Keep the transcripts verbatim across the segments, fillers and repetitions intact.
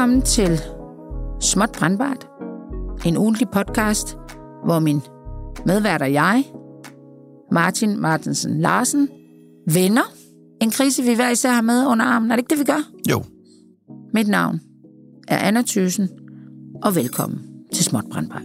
Velkommen til Småt Brandbart, en ugentlig podcast, hvor min medvært og jeg, Martin Martensen Larsen, vender en krise, vi hver især har med under armen. Er det ikke det, vi gør? Jo. Mit navn er Anna Thyssen, og velkommen til Småt Brandbart.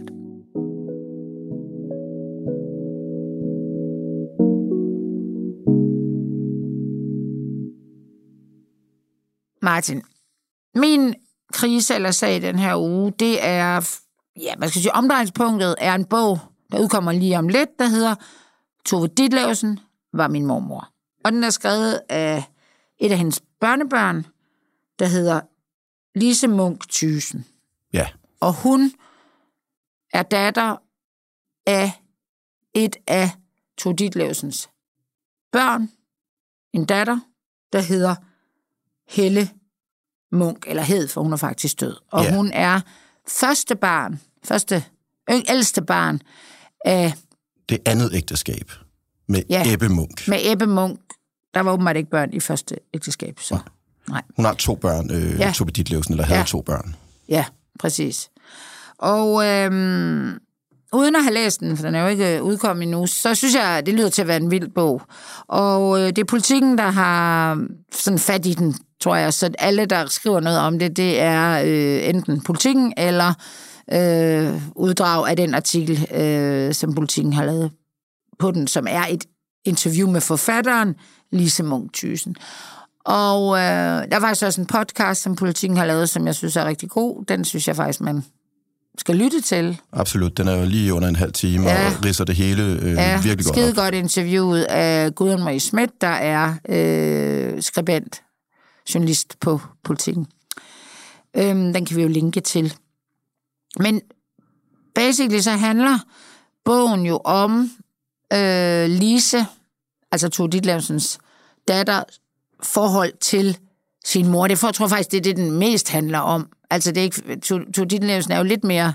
Martin, min krise eller sag den her uge, det er, ja, man skal sige, omdrejningspunktet er en bog, der udkommer lige om lidt, der hedder Tove Ditlevsen var min mormor. Og den er skrevet af et af hendes børnebørn, der hedder Lise Munk Thyssen. Ja. Og hun er datter af et af Tove Ditlevsens børn, en datter, der hedder Helle Munk, eller hed, for hun er faktisk død. Og ja. Hun er første barn, første, ældste barn af... Det andet ægteskab med ja, Ebbe Munk. Med Ebbe Munk. Der var åbenbart ikke børn i første ægteskab, så... Ja. Nej. Hun har to børn, øh, ja. Tove Ditlevsen, eller havde ja. to børn. Ja, præcis. Og øhm, uden at have læst den, for den er jo ikke udkommet endnu, så synes jeg, det lyder til at være en vild bog. Og øh, det er Politikken, der har sådan fat i den, tror jeg. Så alle, der skriver noget om det, det er øh, enten Politikken eller øh, uddrag af den artikel, øh, som Politikken har lavet på den, som er et interview med forfatteren Lise Munk Thyssen. Og øh, der er faktisk også en podcast, som Politikken har lavet, som jeg synes er rigtig god. Den synes jeg faktisk, man skal lytte til. Absolut. Den er jo lige under en halv time, ja. Og ridser det hele øh, ja, virkelig godt skide godt interviewet af Gudrun Marie Schmidt, der er øh, skribent, journalist på Politikken. Øhm, den kan vi jo linke til. Men basically så handler bogen jo om øh, Lise, altså Tove Ditlevsens datter, forhold til sin mor. Det for, jeg tror faktisk, det er det, den mest handler om. Altså, det er ikke... Tove Ditlevsen er jo lidt mere...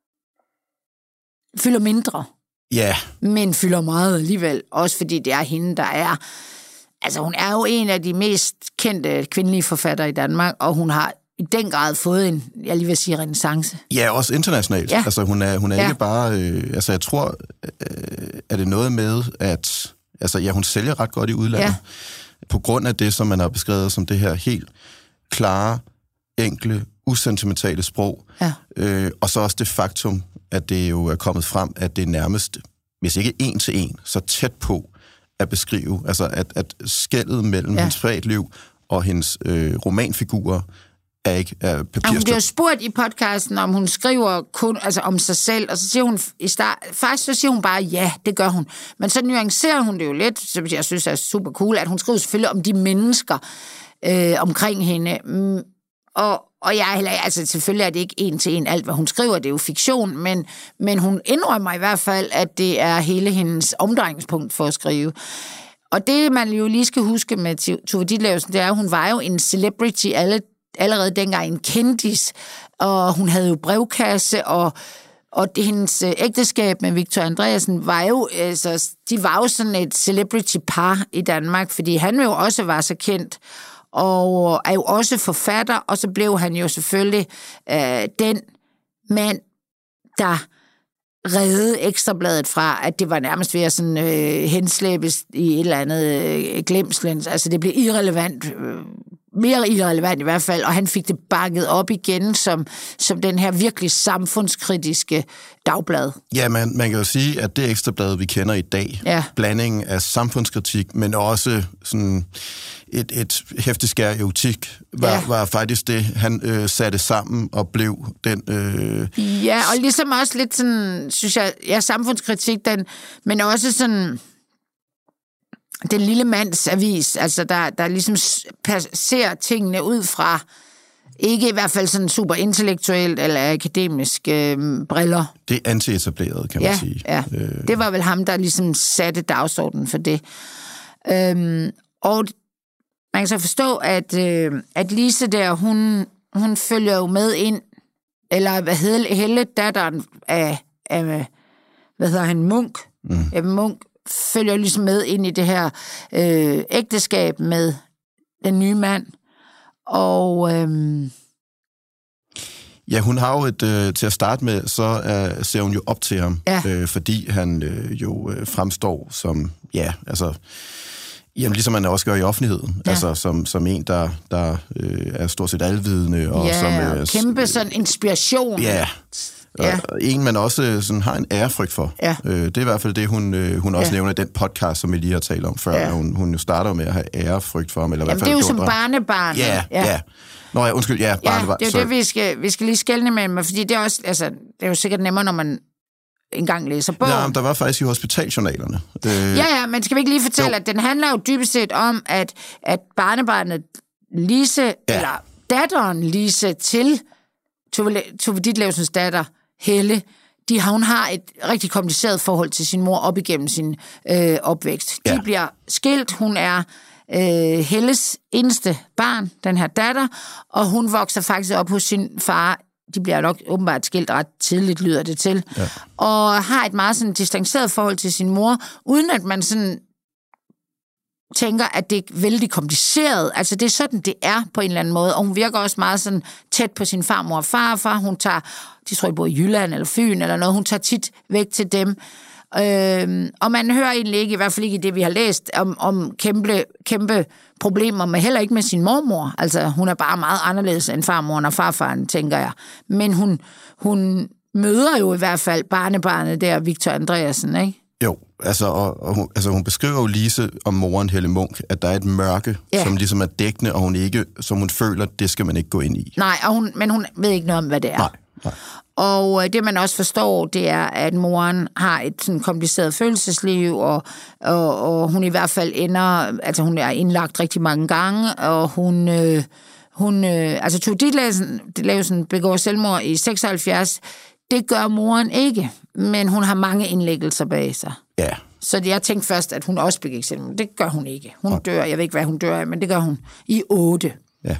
fylder mindre. Ja. Yeah. Men fylder meget alligevel. Også fordi det er hende, der er... Altså, hun er jo en af de mest kendte kvindelige forfattere i Danmark, og hun har i den grad fået en, jeg lige vil sige, renæssance. Ja, også internationalt. Ja. Altså, hun er, hun er ja. ikke bare... Øh, altså, jeg tror, øh, er det noget med, at... Altså, ja, hun sælger ret godt i udlandet. Ja. På grund af det, som man har beskrevet som det her helt klare, enkle, usentimentale sprog. Ja. Øh, og så også det faktum, at det jo er kommet frem, at det er nærmest, hvis ikke en til en, så tæt på at beskrive, altså at, at skellet mellem ja. hendes privatliv og hendes øh, romanfigurer er ikke er papirstød. Hun bliver spurgt i podcasten, om hun skriver kun altså om sig selv, og så siger hun i start, faktisk så siger hun bare, ja, det gør hun. Men så nuancerer hun det jo lidt, så jeg synes er super cool, at hun skriver selvfølgelig om de mennesker øh, omkring hende. Mm, og, og jeg heller, altså selvfølgelig er det ikke en til en alt, hvad hun skriver, det er jo fiktion, men, men hun indrømmer i hvert fald, at det er hele hendes omdrejningspunkt for at skrive. Og det, man jo lige skal huske med Tove Ditlevsen, det er, at hun var jo en celebrity alle allerede dengang en kendis, og hun havde jo brevkasse, og, og det, hendes ægteskab med Victor Andreasen var jo, altså, de var jo sådan et celebrity-par i Danmark, fordi han jo også var så kendt, og er jo også forfatter, og så blev han jo selvfølgelig øh, den mand, der redde Ekstrabladet fra, at det var nærmest ved at sådan, øh, henslæbes i et eller andet øh, glemslen. Altså det blev irrelevant, øh, mere irrelevant i hvert fald, og han fik det bakket op igen som, som den her virkelig samfundskritiske dagblad. Ja, man, man kan jo sige, at det Ekstrablad, vi kender i dag, ja. blanding af samfundskritik, men også sådan et, et hæfteskær erotik, var, ja. var faktisk det, han øh, satte sammen og blev den... Øh... Ja, og ligesom også lidt sådan, synes jeg, ja, samfundskritik, den, men også sådan... Den lille mands avis, altså der, der ligesom ser tingene ud fra, ikke i hvert fald sådan super intellektuelt eller akademisk øh, briller. Det er anti-etableret, kan man ja, sige. Ja, øh. Det var vel ham, der ligesom satte dagsordenen for det. Øhm, og man kan så forstå, at, øh, at Lise der, hun, hun følger jo med ind, eller hvad hedder Helle, datteren af, af hvad hedder han, Munk, mm. Ebbe Munk, følger ligesom med ind i det her øh, ægteskab med den nye mand. Og, øhm, Ja, hun har jo et, øh, til at starte med, så øh, ser hun jo op til ham, ja. øh, fordi han øh, jo øh, fremstår som, ja, altså, jamen ligesom man også gør i offentligheden, ja. altså som, som en, der, der øh, er stort set alvidende. Og ja, som, øh, kæmpe sådan inspiration. Ja, ja. Og en, man også sådan, har en ærefrygt for. Ja. Øh, det er i hvert fald det, hun, øh, hun også ja. nævner i den podcast, som vi lige har talt om før. Ja. Hun, hun jo starter med at have ærefrygt for ham. Eller Jamen, i hvert fald det er jo som barnebarn. Ja, ja. ja. Nå ja, undskyld, ja, barnebarn. Ja, det er jo det, vi skal, vi skal lige skelne med mig, fordi det er også, altså, det er jo sikkert nemmere, når man engang læser bogen. Ja, der var faktisk i hospitaljournalerne. Øh... Ja, ja, men skal vi ikke lige fortælle, jo. at den handler jo dybest set om, at, at barnebarnet Lise, ja. eller datteren Lise til Tove Ditlevsens datter Helle, de, hun har et rigtig kompliceret forhold til sin mor op igennem sin øh, opvækst. De ja. bliver skilt, hun er øh, Helles eneste barn, den her datter, og hun vokser faktisk op hos sin far. De bliver nok åbenbart skilt ret tidligt, lyder det til, ja. og har et meget sådan distanceret forhold til sin mor, uden at man sådan tænker, at det er vældig kompliceret. Altså, det er sådan, det er på en eller anden måde, og hun virker også meget sådan tæt på sin farmor og farfar. Hun tager, de tror jeg både i Jylland eller Fyn eller noget, hun tager tit væk til dem. Øhm, og man hører egentlig ikke, i hvert fald ikke i det, vi har læst, om, om kæmpe, kæmpe problemer, men heller ikke med sin mormor. Altså, hun er bare meget anderledes end farmoren og farfaren, tænker jeg. Men hun, hun møder jo i hvert fald barnebarnet der, Victor Andreasen, ikke? Jo, altså, og, og hun, altså hun beskriver jo Lise om moren Helle Munk, at der er et mørke, ja. som ligesom er dækkende, og hun ikke, som hun føler, det skal man ikke gå ind i. Nej, og hun, men hun ved ikke noget om, hvad det er. Nej, nej. Og det, man også forstår, det er, at moren har et sådan kompliceret følelsesliv, og, og, og hun i hvert fald ender, altså hun er indlagt rigtig mange gange, og hun, øh, hun øh, altså Tove Ditlevsen begår selvmord i seksoghalvfjerds. Det gør moren ikke, men hun har mange indlæggelser bag sig. Ja. Så jeg tænkte først, at hun også begik selvmord. Det gør hun ikke. Hun okay. dør, jeg ved ikke, hvad hun dør af, men det gør hun i otte. Ja.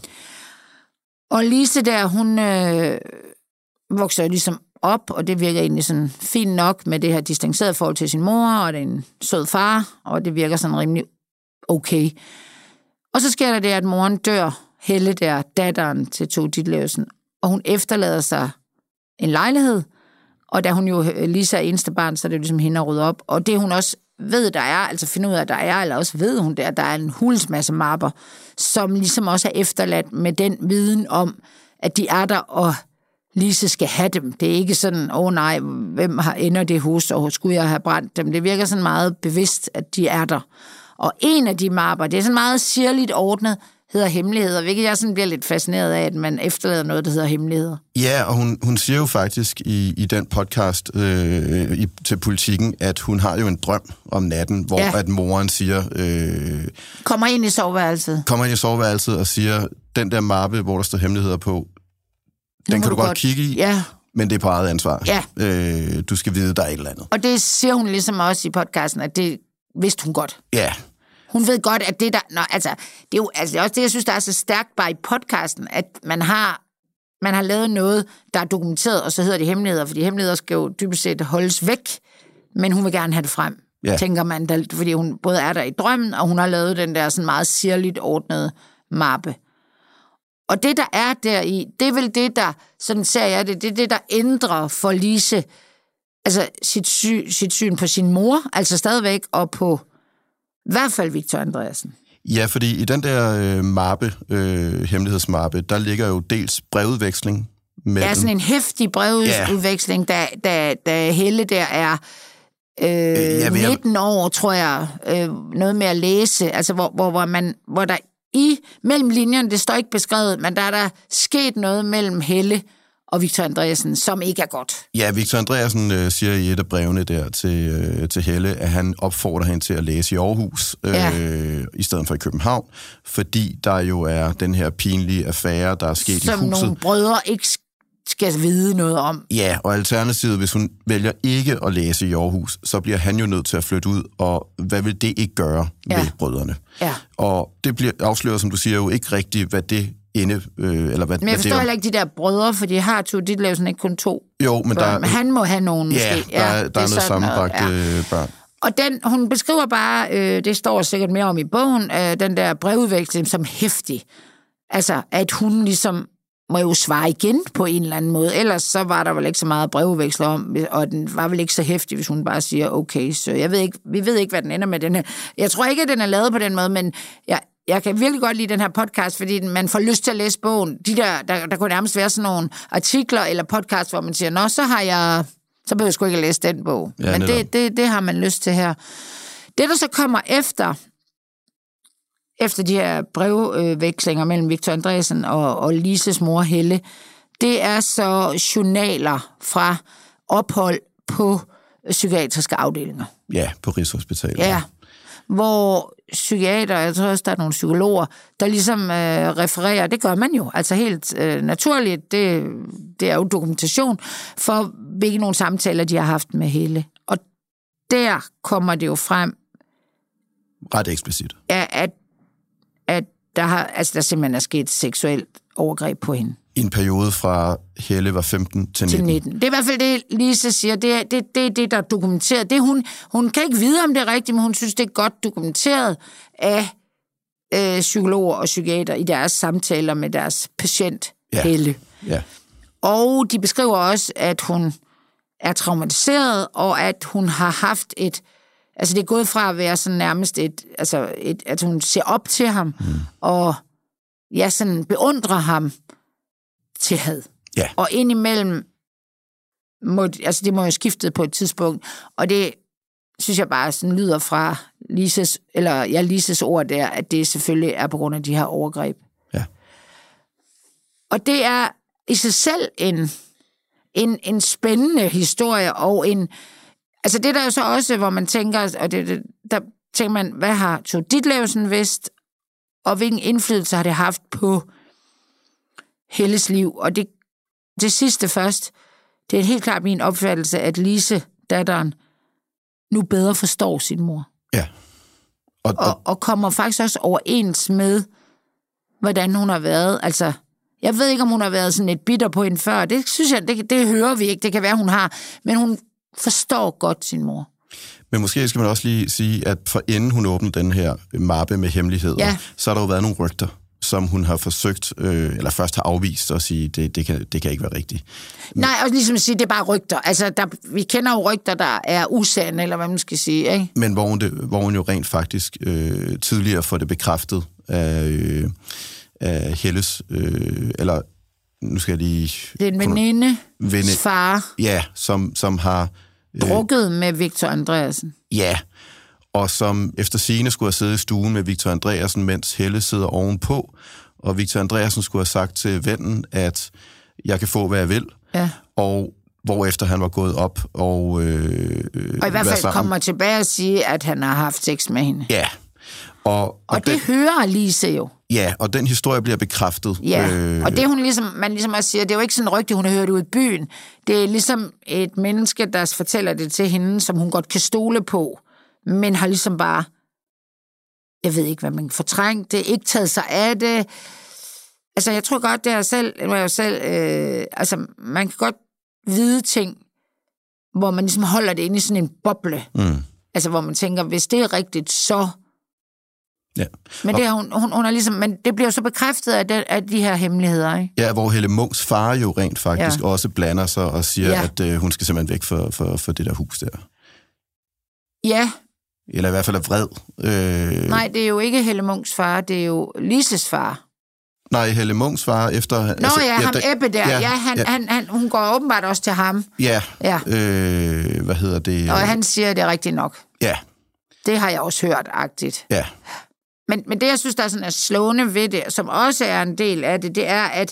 Og Lise der, hun øh, vokser jo ligesom op, og det virker egentlig sådan fint nok med det her distancerede forhold til sin mor, og det er en sød far, og det virker sådan rimelig okay. Og så sker der det, at moren dør, Helle der, datteren til Tove Ditlevsen, og hun efterlader sig en lejlighed, og da hun jo Lisa er eneste barn, så er det jo ligesom hende at rydde op. Og det hun også ved, der er, altså finder ud af, der er, eller også ved hun, der, der er en hulens masse mapper, som ligesom også er efterladt med den viden om, at de er der, og Lise skal have dem. Det er ikke sådan, åh oh, nej, hvem har ender det hos, og skulle jeg have brændt dem? Det virker sådan meget bevidst, at de er der. Og en af de mapper, det er sådan meget sirligt ordnet, hedder hemmeligheder, hvilket jeg sådan bliver lidt fascineret af, at man efterlader noget, der hedder hemmeligheder. Ja, og hun, hun siger jo faktisk i, i den podcast øh, i, til Politikken, at hun har jo en drøm om natten, hvor ja. at moren siger... Øh, kommer ind i soveværelset. Kommer ind i soveværelset og siger, den der mappe, hvor der står hemmeligheder på, den kan du, du godt, godt kigge i, ja. men det er på eget ansvar. Ja. Øh, du skal vide, der er et eller andet. Og det siger hun ligesom også i podcasten, at det vidste hun godt. Ja. Hun ved godt, at det der... Nå, altså, det er jo altså, det er også det, jeg synes, der er så stærkt bare i podcasten, at man har, man har lavet noget, der er dokumenteret, og så hedder det hemmeligheder, fordi hemmeligheder skal jo dybest set holdes væk, men hun vil gerne have det frem, ja. tænker man, der, fordi hun både er der i drømmen, og hun har lavet den der sådan meget sirligt ordnede mappe. Og det, der er der i, det er vel det, der, sådan ser jeg det, det er det, der ændrer for Lise, altså sit, sy, sit syn på sin mor, altså stadigvæk, og på i hvert fald Victor Andreasen. Ja, fordi i den der øh, mappe, øh, hemmelighedsmappe, der ligger jo dels brevudveksling mellem... Ja, sådan en heftig brevudveksling, ja. da, da, da Helle der er øh, øh, ja, nitten år, tror jeg, øh, noget med at læse, altså hvor, hvor, hvor, man, hvor der i mellem linjerne, det står ikke beskrevet, men der er der sket noget mellem Helle og Victor Andreasen, som ikke er godt. Ja, Victor Andreasen øh, siger i et af brevene der til, øh, til Helle, at han opfordrer hende til at læse i Aarhus, øh, ja. i stedet for i København, fordi der jo er den her pinlige affære, der er sket som i huset. Som nogle brødre ikke skal vide noget om. Ja, og alternativet, hvis hun vælger ikke at læse i Aarhus, så bliver han jo nødt til at flytte ud, og hvad vil det ikke gøre ja. ved brødrene? Ja. Og det bliver afsløret, som du siger, jo ikke rigtigt, hvad det inde, øh, eller hvad, men jeg forstår heller ikke de der brødre, for de har to, de laver sådan ikke kun to. Jo, men der... Men han må have nogen, ja, måske. Ja, der, der er, der er noget sammenbragte ja. børn. Og den, hun beskriver bare, øh, det står sikkert mere om i bogen, øh, den der brevudveksling som heftig. Altså, at hun ligesom må jo svare igen på en eller anden måde. Ellers så var der vel ikke så meget brevveksler om, og den var vel ikke så heftig, hvis hun bare siger, okay, så jeg ved ikke, vi ved ikke, hvad den ender med den her. Jeg tror ikke, at den er lavet på den måde, men jeg, jeg kan virkelig godt lide den her podcast, fordi man får lyst til at læse bogen. De der, der, der kunne nærmest være sådan nogle artikler eller podcast, hvor man siger, nå, så har jeg, så behøver jeg sgu ikke at læse den bog. Ja, men det, det, det har man lyst til her. Det, der så kommer efter, efter de her brevvekslinger mellem Victor Andresen og, og Lises mor Helle, det er så journaler fra ophold på psykiatriske afdelinger. Ja, på Rigshospitalet. Ja, hvor psykiater, jeg tror også, der er nogle psykologer, der ligesom øh, refererer, det gør man jo, altså helt øh, naturligt, det, det er jo dokumentation for, hvilke nogle samtaler, de har haft med Helle. Og der kommer det jo frem. Ret eksplicit. At, at, at der, har, altså, der simpelthen er sket seksuelt overgreb på hende. I en periode fra Helle var femten til nitten. Til nitten. Det er i hvert fald det, Lise siger. Det er det, det, det der er dokumenteret. Det, hun, hun kan ikke vide, om det er rigtigt, men hun synes, det er godt dokumenteret af øh, psykologer og psykiater i deres samtaler med deres patient, ja. Helle. Ja. Og de beskriver også, at hun er traumatiseret, og at hun har haft et... Altså, det er gået fra at være sådan nærmest et... Altså, et, at hun ser op til ham, mm. og ja, sådan beundrer ham til had. Ja. Og indimellem, må, altså det må jo skifte på et tidspunkt, og det synes jeg bare sådan lyder fra Lises, eller ja, Lises ord der, at det selvfølgelig er på grund af de her overgreb. Ja. Og det er i sig selv en, en, en spændende historie, og en, altså det der er jo så også, hvor man tænker, og det, det, der tænker man, hvad har Tove Ditlevsen vidst, og hvilken indflydelse har det haft på Helles liv? Og det, det sidste først, det er helt klart min opfattelse, at Lise, datteren, nu bedre forstår sin mor. Ja. Og, og, og, og kommer faktisk også overens med, hvordan hun har været. Altså, jeg ved ikke, om hun har været sådan et bitter på hende før. Det synes jeg, det, det hører vi ikke. Det kan være, hun har. Men hun forstår godt sin mor. Men måske skal man også lige sige, at for inden hun åbnede den her mappe med hemmeligheder, ja. så har der jo været nogle rygter, som hun har forsøgt, øh, eller først har afvist og sige, det, det, kan, det kan ikke være rigtigt. Men... Nej, og ligesom at sige, det er bare rygter. Altså, der, vi kender jo rygter, der er usande, eller hvad man skal sige, ikke? Men hvor hun, det, hvor hun jo rent faktisk øh, tidligere får det bekræftet af, øh, af Helles, øh, eller nu skal jeg lige... Det er en veninde, veninde far. Ja, som, som har... drukket med Victor Andreasen. Ja, og som efter sigende skulle have siddet i stuen med Victor Andreasen, mens Helle sidder ovenpå, og Victor Andreasen skulle have sagt til vennen, at jeg kan få, hvad jeg vil, ja. og hvorefter han var gået op og... Øh, og i hvert fald kommer tilbage og sige, at han har haft sex med hende. Ja. Og, og, og det den, hører Lise jo. Ja, og den historie bliver bekræftet. Ja, øh, og det hun ligesom, man ligesom også siger, det er jo ikke sådan en rygte, hun har hørt ud i byen. Det er ligesom et menneske, der fortæller det til hende, som hun godt kan stole på, men har ligesom bare, jeg ved ikke, hvad man fortrængt det, ikke taget sig af det. Altså, jeg tror godt, det er selv, det er jo selv øh, altså, man kan godt vide ting, hvor man ligesom holder det inde i sådan en boble. Mm. Altså, hvor man tænker, hvis det er rigtigt, så... Ja. Men det, hun, hun, hun er ligesom, men det bliver jo så bekræftet af, det, af de her hemmeligheder, ikke? Ja, hvor Helle Munchs far jo rent faktisk ja. også blander sig og siger, ja. at øh, hun skal simpelthen væk for, for, for det der hus der. Ja. Eller i hvert fald er vred. Øh... Nej, det er jo ikke Helle Munchs far, det er jo Lises far. Nej, Helle Munchs far efter... Nå altså, ja, ham der, Ebbe der. Ja, ja, han, ja. Han, han, hun går åbenbart også til ham. Ja. ja. Øh, hvad hedder det? Og han siger, det er rigtigt nok. Ja. Det har jeg også hørt-agtigt. Ja. Men, men det, jeg synes, der er sådan er slående ved det, som også er en del af det, det er, at,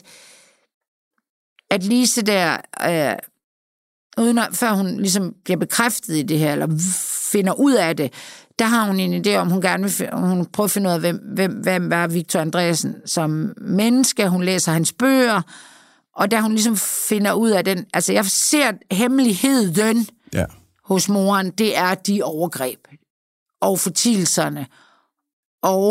at Lise der, øh, uden at, før hun ligesom bliver bekræftet i det her, eller finder ud af det, der har hun en idé om, hun gerne vil hun prøver at finde ud af, hvem, hvem, hvem var Victor Andreasen som menneske. Hun læser hans bøger, og da hun ligesom finder ud af den, altså jeg ser hemmeligheden ja. hos moren, det er de overgreb og fortielserne, og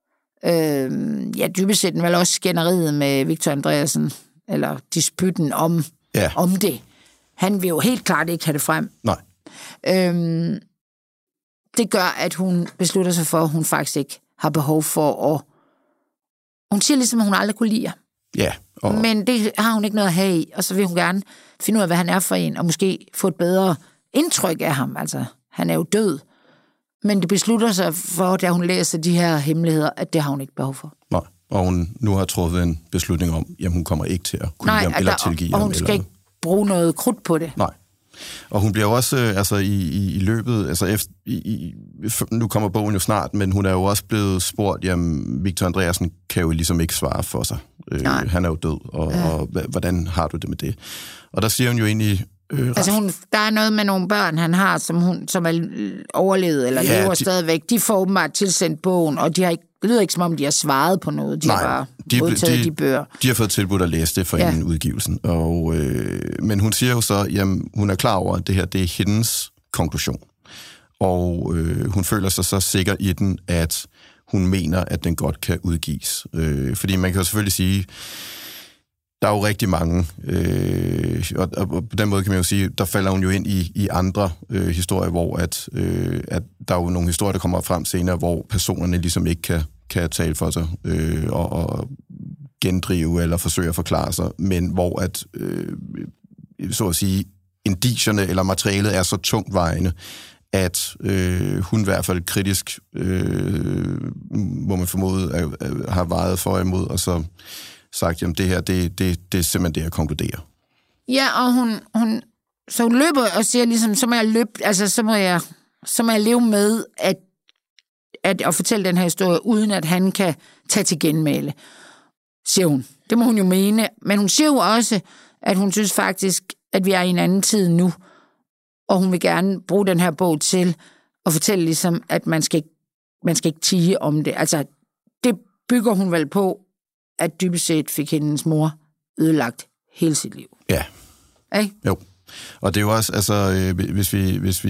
øh, ja, dybest set vel også skænderiet med Victor Andreasen, eller dispytten om, ja. om det. Han vil jo helt klart ikke have det frem. Nej. Øhm, det gør, at hun beslutter sig for, at hun faktisk ikke har behov for at... Hun siger ligesom, at hun aldrig kunne lide. Ja. Og... Men det har hun ikke noget at have i, og så vil hun gerne finde ud af, hvad han er for en, og måske få et bedre indtryk af ham. Altså, han er jo død. Men det beslutter sig for, da hun læser de her hemmeligheder, at det har hun ikke behov for. Nej, og hun nu har truffet en beslutning om, at hun kommer ikke til at kunne Nej, ham eller der, tilgive og ham. hun skal eller... ikke bruge noget krudt på det. Nej. Og hun bliver også, altså i, i, i løbet, altså efter, i, i, nu kommer bogen jo snart, men hun er jo også blevet spurgt, jamen Victor Andreasen kan jo ligesom ikke svare for sig. Øh, han er jo død, og, ja. og hvordan har du det med det? Og der siger hun jo egentlig... Øh, altså hun, der er noget med nogle børn, han har, som, hun, som er overlevet, eller ja, lever de, stadigvæk. De får åbenbart tilsendt bogen, og de har ikke, det lyder ikke som om, de har svaret på noget. De nej, har bare de, modtaget de, de bøger. De har fået tilbudt at læse det for ja. inden udgivelsen. Og, øh, men hun siger jo så, jamen hun er klar over, at det her det er hendes konklusion. Og øh, hun føler sig så sikker i den, at hun mener, at den godt kan udgives. Øh, fordi man kan jo selvfølgelig sige... Der er jo rigtig mange, øh, og, og på den måde kan man jo sige, der falder hun jo ind i, i andre øh, historier, hvor at, øh, at der er jo nogle historier, der kommer frem senere, hvor personerne ligesom ikke kan, kan tale for sig øh, og, og gendrive eller forsøge at forklare sig, men hvor at, øh, så at sige, indicierne eller materialet er så tungtvejende, at øh, hun i hvert fald kritisk, øh, må man formode, er, er, har vejet for imod, og så sagt, jamen det her, det, det, det er simpelthen det, jeg konkluderer. Ja, og hun, hun, så hun løber og siger ligesom, så må jeg løbe, altså så må jeg, så må jeg leve med at, at, at fortælle den her historie, uden at han kan tage til genmæle, siger hun. Det må hun jo mene, men hun siger jo også, at hun synes faktisk, at vi er i en anden tid nu, og hun vil gerne bruge den her bog til at fortælle ligesom, at man skal ikke, man skal ikke tie om det. Altså, det bygger hun vel på, at dybest set fik hendes mor ødelagt hele sit liv. Ja. Ej? Jo. Og det er jo også, altså, øh, hvis vi, hvis vi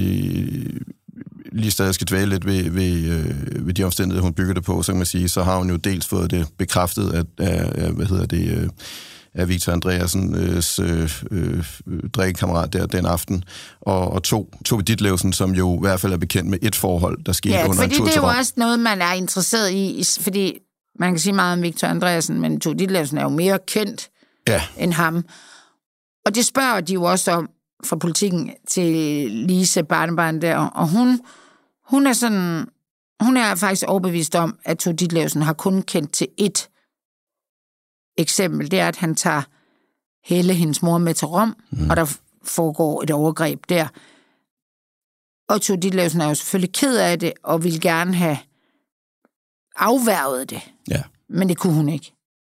lige stadig skal dvæle lidt ved, ved, øh, ved de omstændigheder, hun bygger det på, så kan man sige, så har hun jo dels fået det bekræftet af, af hvad hedder det, øh, af Victor Andreasens øh, øh, drikkekammerat der den aften, og, og to, Tove Ditlevsen, som jo i hvert fald er bekendt med et forhold, der skete ja, under en tur til Rom. Ja, fordi det er jo også noget, man er interesseret i, fordi man kan sige meget om Victor Andreasen, men Tove Ditlevsen er jo mere kendt ja. end ham. Og det spørger de jo også om fra Politikken til Lise barnebarn der, og hun, hun er sådan, hun er faktisk overbevist om, at Tove Ditlevsen har kun kendt til ét eksempel. Det er, at han tager Helle, hendes mor, med til Rom, mm. og der foregår et overgreb der. Og Tove Ditlevsen er jo selvfølgelig ked af det, og vil gerne have afværget det. Ja. Men det kunne hun ikke.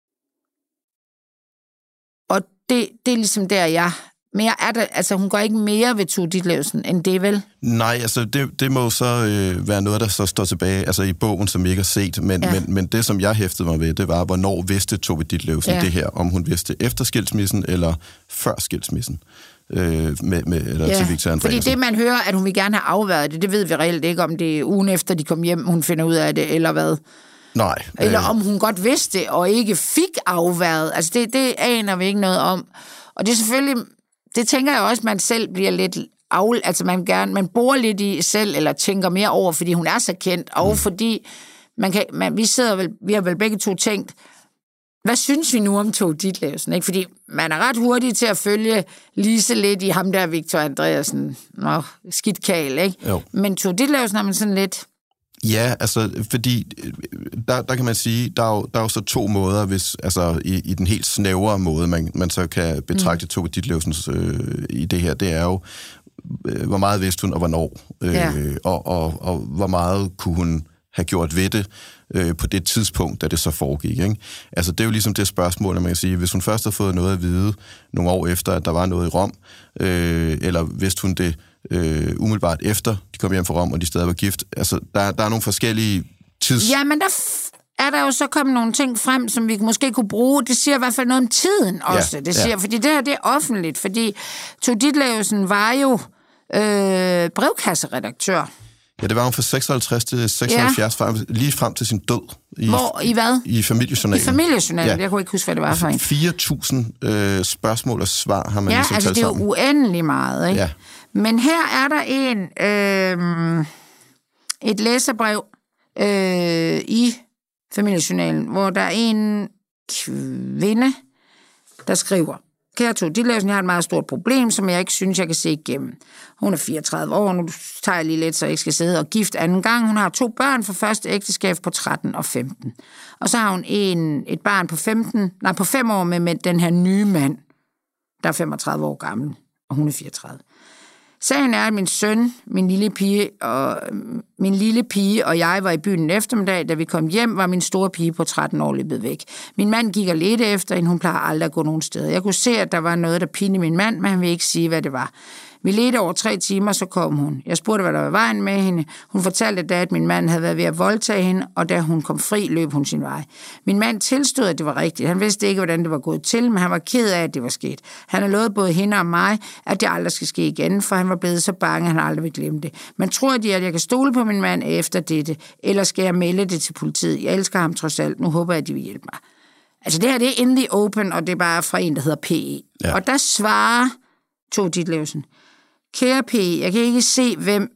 Og det, det er ligesom der, jeg... Mere er der, altså hun går ikke mere ved Tove Ditlevsen, end det, vel? Nej, altså det, det må så øh, være noget, der så står tilbage, altså i bogen, som vi ikke har set, men, ja. men, men det, som jeg hæftede mig ved, det var, hvornår vidste Tove Ditlevsen ja. det her, om hun vidste efter skilsmissen, eller før skilsmissen, øh, med, med, eller ja. til Victor Andreasen. Fordi det, man hører, at hun vil gerne have afværet det, det ved vi reelt ikke, om det er ugen efter, de kom hjem, hun finder ud af det, eller hvad. Nej. Eller øh... om hun godt vidste det, og ikke fik afværet. Altså det, det aner vi ikke noget om. Og det er selvfølgelig... Det tænker jeg også, at man selv bliver lidt af, altså man gerne, man bor lidt i selv, eller tænker mere over, fordi hun er så kendt, og mm. fordi man kan, man, vi sidder vel, vi har vel begge to tænkt, hvad synes vi nu om Tove Ditlevsen, ikke? Fordi man er ret hurtig til at følge Lise lidt i ham der, Victor Andreasen, nå, skidt kal, ikke? Jo. Men Tove Ditlevsen er man sådan lidt... Ja, altså, fordi der, der kan man sige, der er jo, der er jo så to måder, hvis, altså i, i den helt snævre måde, man, man så kan betragte mm. Tove Ditlevsens øh, i det her, det er jo, øh, hvor meget vidste hun, og hvornår, øh, ja. og, og, og hvor meget kunne hun have gjort ved det øh, på det tidspunkt, da det så foregik, ikke? Altså, det er jo ligesom det spørgsmål, man kan sige, hvis hun først har fået noget at vide nogle år efter, at der var noget i Rom, øh, eller vidste hun det Øh, umiddelbart efter, de kom hjem fra Rom, og de stadig var gift. Altså, der, der er nogle forskellige tids... Ja, men der f- er der jo så kommet nogle ting frem, som vi måske kunne bruge. Det siger i hvert fald noget om tiden også. Ja, det siger, ja. Fordi det her, det er offentligt, fordi Tove Ditlevsen var jo øh, brevkasseredaktør. Ja, det var hun fra seksoghalvtreds til seksoghalvfjerds, ja. lige frem til sin død. I, Hvor? I hvad? I familiejournalen. I familiejournalen, ja. Jeg kunne ikke huske, hvad det var for en. fire tusind øh, spørgsmål og svar har man ja, ligesom altså, talt sammen. Ja, altså det er jo uendelig meget, ikke? Ja. Men her er der en, øh, et læserbrev øh, i familiejournalen, hvor der er en, kvinde, der skriver: Kære Tove Ditlevsen, jeg har et meget stort problem, som jeg ikke synes, jeg kan se igennem. Hun er fireogtredive år, nu tager jeg lige lidt, så jeg ikke skal sidde og gift anden gang. Hun har to børn fra første ægteskab på tretten og femten. Og så har hun en, et barn på femten, nej, på fem år med, med den her nye mand, der er femogtredive år gammel, og hun er fireogtredive. Sagen er, at min søn, min lille pige og, min lille pige og jeg var i byen en eftermiddag. Da vi kom hjem, var min store pige på tretten år løbet væk. Min mand gik og ledte efter hende. Hun plejer aldrig at gå nogen steder. Jeg kunne se, at der var noget, der pinede min mand, men han ville ikke sige, hvad det var. Vi ledte over tre timer, så kom hun. Jeg spurgte, hvad der var vejen med hende. Hun fortalte da, at min mand havde været ved at voldtage hende, og da hun kom fri, løb hun sin vej. Min mand tilstod, at det var rigtigt. Han vidste ikke, hvordan det var gået til, men han var ked af, at det var sket. Han har lovet både hende og mig, at det aldrig skal ske igen, for han var blevet så bange, at han aldrig vil glemme det. Men tror de, at jeg kan stole på min mand efter dette, eller skal jeg melde det til politiet? Jeg elsker ham trods alt. Nu håber jeg, at de vil hjælpe mig. Altså det her, det er in the open, og det er bare fra en, der hedder P E. Ja. Og der svarer Tove Ditlevsen: Kære P E, jeg kan ikke se, hvem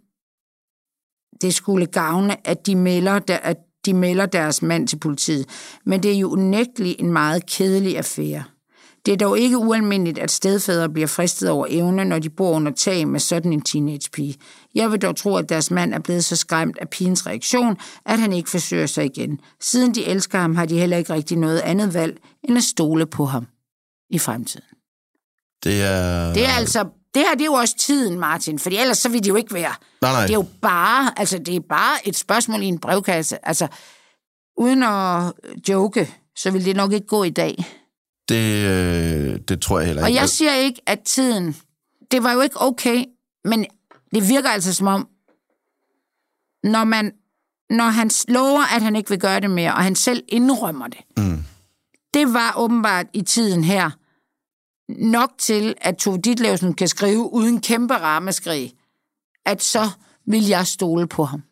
det skulle gavne, at de melder, der, at de melder deres mand til politiet. Men det er jo unægteligt en meget kedelig affære. Det er dog ikke ualmindeligt, at stedfædre bliver fristet over evne, når de bor under tag med sådan en teenagepige. Jeg vil dog tro, at deres mand er blevet så skræmt af pigens reaktion, at han ikke forsøger sig igen. Siden de elsker ham, har de heller ikke rigtig noget andet valg, end at stole på ham i fremtiden. Det er... Det er altså... Det her, det er jo også tiden, Martin, for ellers så vil det jo ikke være. Nej, nej. Det er jo bare, altså det er bare et spørgsmål i en brevkasse. Altså, uden at joke, så vil det nok ikke gå i dag. Det, øh, det tror jeg heller ikke. Og jeg siger ikke, at tiden, det var jo ikke okay, men det virker altså som om, når man, når han lover, at han ikke vil gøre det mere, og han selv indrømmer det. Mm. Det var åbenbart i tiden her, nok til, at Tove Ditlevsen kan skrive uden kæmpe ramaskrig, at så vil jeg stole på ham.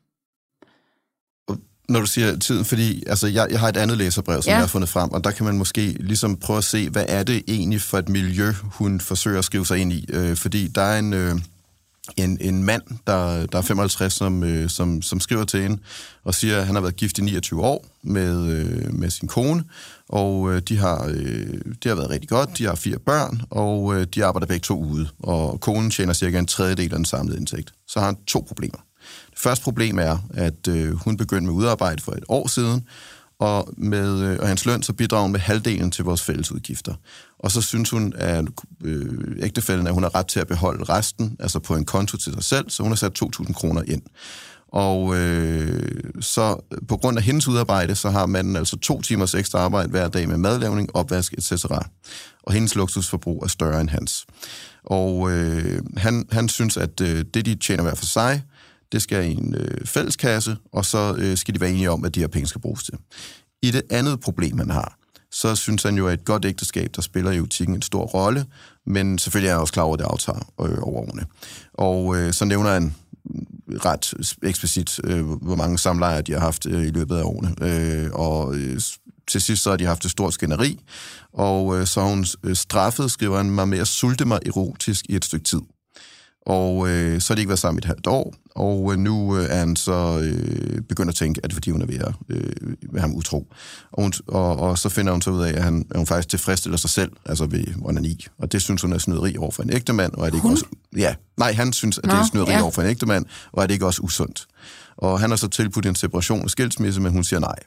Når du siger tiden, fordi altså, jeg, jeg har et andet læserbrev, som ja. jeg har fundet frem, og der kan man måske ligesom prøve at se, hvad er det egentlig for et miljø, hun forsøger at skrive sig ind i. Øh, fordi der er en, øh, en, en mand, der, der er femoghalvtreds, som, øh, som, som skriver til hende, og siger, at han har været gift i niogtyve år med, øh, med sin kone, og øh, de, har, øh, de har været rigtig godt, de har fire børn, og øh, de arbejder begge to ude, og konen tjener cirka en tredjedel af den samlede indtægt. Så har han to problemer. Det første problem er, at øh, hun begyndte med udarbejde for et år siden, og med øh, og hans løn, så bidrager hun med halvdelen til vores fælles udgifter. Og så synes hun, at øh, ægtefælden, at hun har ret til at beholde resten, altså på en konto til sig selv, så hun har sat to tusind kroner ind. Og øh, så på grund af hendes udarbejde, så har manden altså to timers ekstra arbejde hver dag med madlavning, opvask et cetera. Og hendes luksusforbrug er større end hans. Og øh, han, han synes, at øh, det, de tjener hver for sig, det skal i en øh, fælleskasse, og så øh, skal de være enige om, at de her penge skal bruges til. I det andet problem, han har, så synes han jo, at et godt ægteskab, der spiller i butikken en stor rolle, men selvfølgelig er han også klar over, at det aftager øh, over årene. Og øh, så nævner han ret eksplicit, øh, hvor mange samlejer de har haft øh, i løbet af årene. Øh, og øh, til sidst så har de haft et stort skænderi, og øh, så har hun øh, straffet, skriver han mig, med at sulte mig erotisk i et stykke tid. Og øh, så har de ikke været sammen i et halvt år, og øh, nu øh, er han så øh, begyndt at tænke, at det er fordi, hun er ved at øh, være ham utro. Og, hun, og, og så finder hun så ud af, at, han, at hun faktisk tilfredsstiller sig selv, altså ved onani. Og det synes hun er snyderi over for en ægtemand, og er det ikke også... Ja, nej, han synes, at det er snyderi ja. over for en ægtemand, og er det ikke også usundt. Og han har så tilbudt en separation og skilsmisse, men hun siger nej.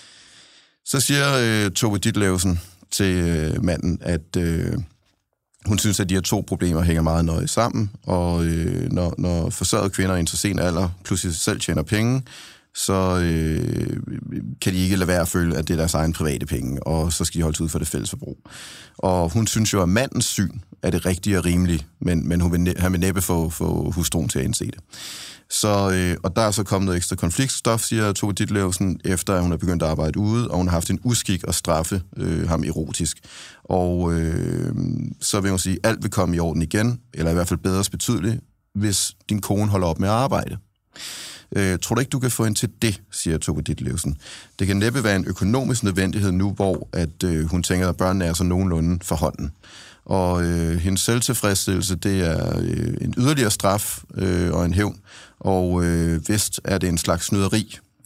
Så siger øh, Tove Ditlevsen til øh, manden, at... Øh, Hun synes, at de her to problemer hænger meget nøje sammen, og øh, når, når forsørgede kvinder i en så sen alder pludselig selv tjener penge, så øh, kan de ikke lade være at føle, at det er deres egen private penge, og så skal de holde ud for det fælles forbrug. Og hun synes jo, at mandens syn er det rigtige og rimelige, men, men hun vil, han vil næppe få, få hustruen til at indse det. Så, øh, og der er så kommet noget ekstra konfliktstof, siger Tove Ditlevsen, efter at hun har begyndt at arbejde ude, og hun har haft en uskik at straffe øh, ham erotisk. Og øh, så vil hun sige, at alt vil komme i orden igen, eller i hvert fald bedre betydeligt, hvis din kone holder op med at arbejde. Øh, tror du ikke, du kan få ind til det, siger Tove Ditlevsen. Det kan næppe være en økonomisk nødvendighed nu, hvor at, øh, hun tænker, at børnene er så nogenlunde for hånden. Og øh, hendes selvtilfredsstillelse, det er øh, en yderligere straf øh, og en hævn. Og øh, vist er det en slags snyderi,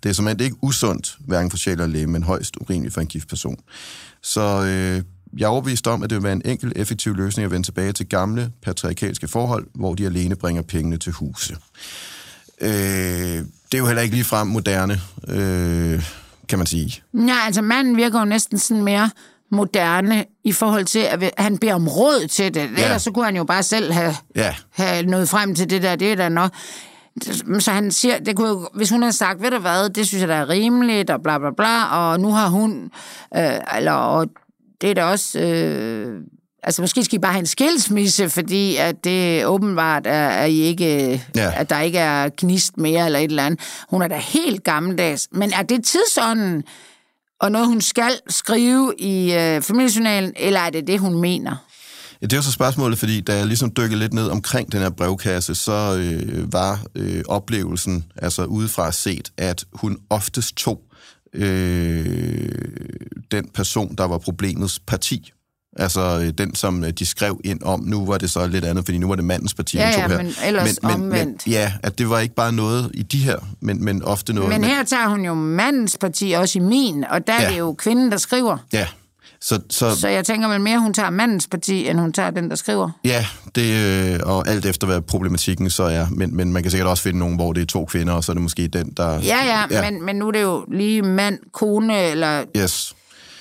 Det er simpelthen ikke usundt, hverken for sjæl og læme, men højst urimeligt for en gift person. Så øh, jeg er overbevist om, at det vil være en enkel, effektiv løsning at vende tilbage til gamle patriarkalske forhold, hvor de alene bringer pengene til huse. Øh, det er jo heller ikke ligefrem moderne, øh, kan man sige. Nej, altså manden virker jo næsten sådan mere moderne i forhold til, at han beder om råd til det. Ja. Ellers så kunne han jo bare selv have, ja. have nået frem til det der, det er der nok. Så han siger, det kunne jo, hvis hun havde sagt, ved du hvad, det synes jeg, der er rimeligt, og bla bla bla, og nu har hun, øh, eller, og det er da også, øh, altså måske skal I bare have en skilsmisse, fordi at det åbenbart er, er I ikke, ja. at der ikke er gnist mere, eller et eller andet. Hun er da helt gammeldags, men er det tidsånden, og noget hun skal skrive i øh, familiejournalen, eller er det det, hun mener? Ja, det er jo så spørgsmålet, fordi da jeg ligesom dykkede lidt ned omkring den her brevkasse, så øh, var øh, oplevelsen, altså udefra set, at hun oftest tog øh, den person, der var problemets parti. Altså øh, den, som de skrev ind om. Nu var det så lidt andet, fordi nu var det mandens parti, ja, hun tog ja, her. Men ellers men, omvendt. Men, ja, at det var ikke bare noget i de her, men, men ofte noget... Men her tager hun jo mandens parti også i min, og der ja. er det jo kvinden, der skriver. Ja. Så, så, så jeg tænker vel mere, hun tager mandens parti, end hun tager den, der skriver. Ja, det, og alt efter hvad problematikken så er. Men, men man kan sikkert også finde nogen, hvor det er to kvinder, og så er det måske den, der... Ja, ja, ja. Men, men nu er det jo lige mand, kone, eller... Yes.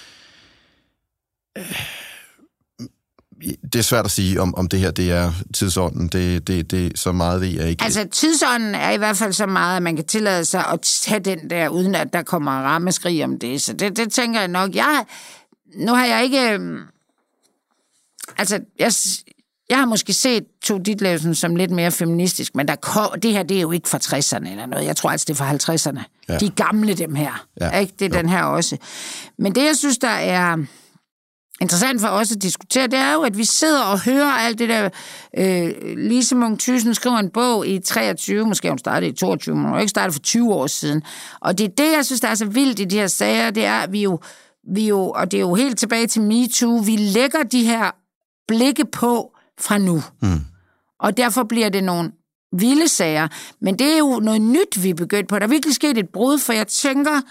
Det er svært at sige, om, om det her det er tidsånden. Det, det, det så meget ved jeg ikke. Altså, tidsånden er i hvert fald så meget, at man kan tillade sig at tage den der, uden at der kommer rammeskrig om det. Så det, det tænker jeg nok. Jeg... Nu har jeg ikke... Altså, jeg, jeg har måske set Tove Ditlevsen som lidt mere feministisk, men der kom, det her, det er jo ikke fra tresserne eller noget. Jeg tror altså, det er fra halvtredserne. Ja. De gamle, dem her. Ja. Ikke? Det er jo. Den her også. Men det, jeg synes, der er interessant for os at diskutere, det er jo, at vi sidder og hører alt det der... Øh, Lise Munch Thyssen skriver en bog i treogtyve, måske hun startede i toogtyve, men hun har ikke startet for tyve år siden. Og det er det, jeg synes, der er så vildt i de her sager, det er, at vi jo... Vi jo, og det er jo helt tilbage til MeToo, vi lægger de her blikke på fra nu. Mm. Og derfor bliver det nogle vilde sager. Men det er jo noget nyt, vi er begyndt på. Der er virkelig sket et brud, for jeg tænker,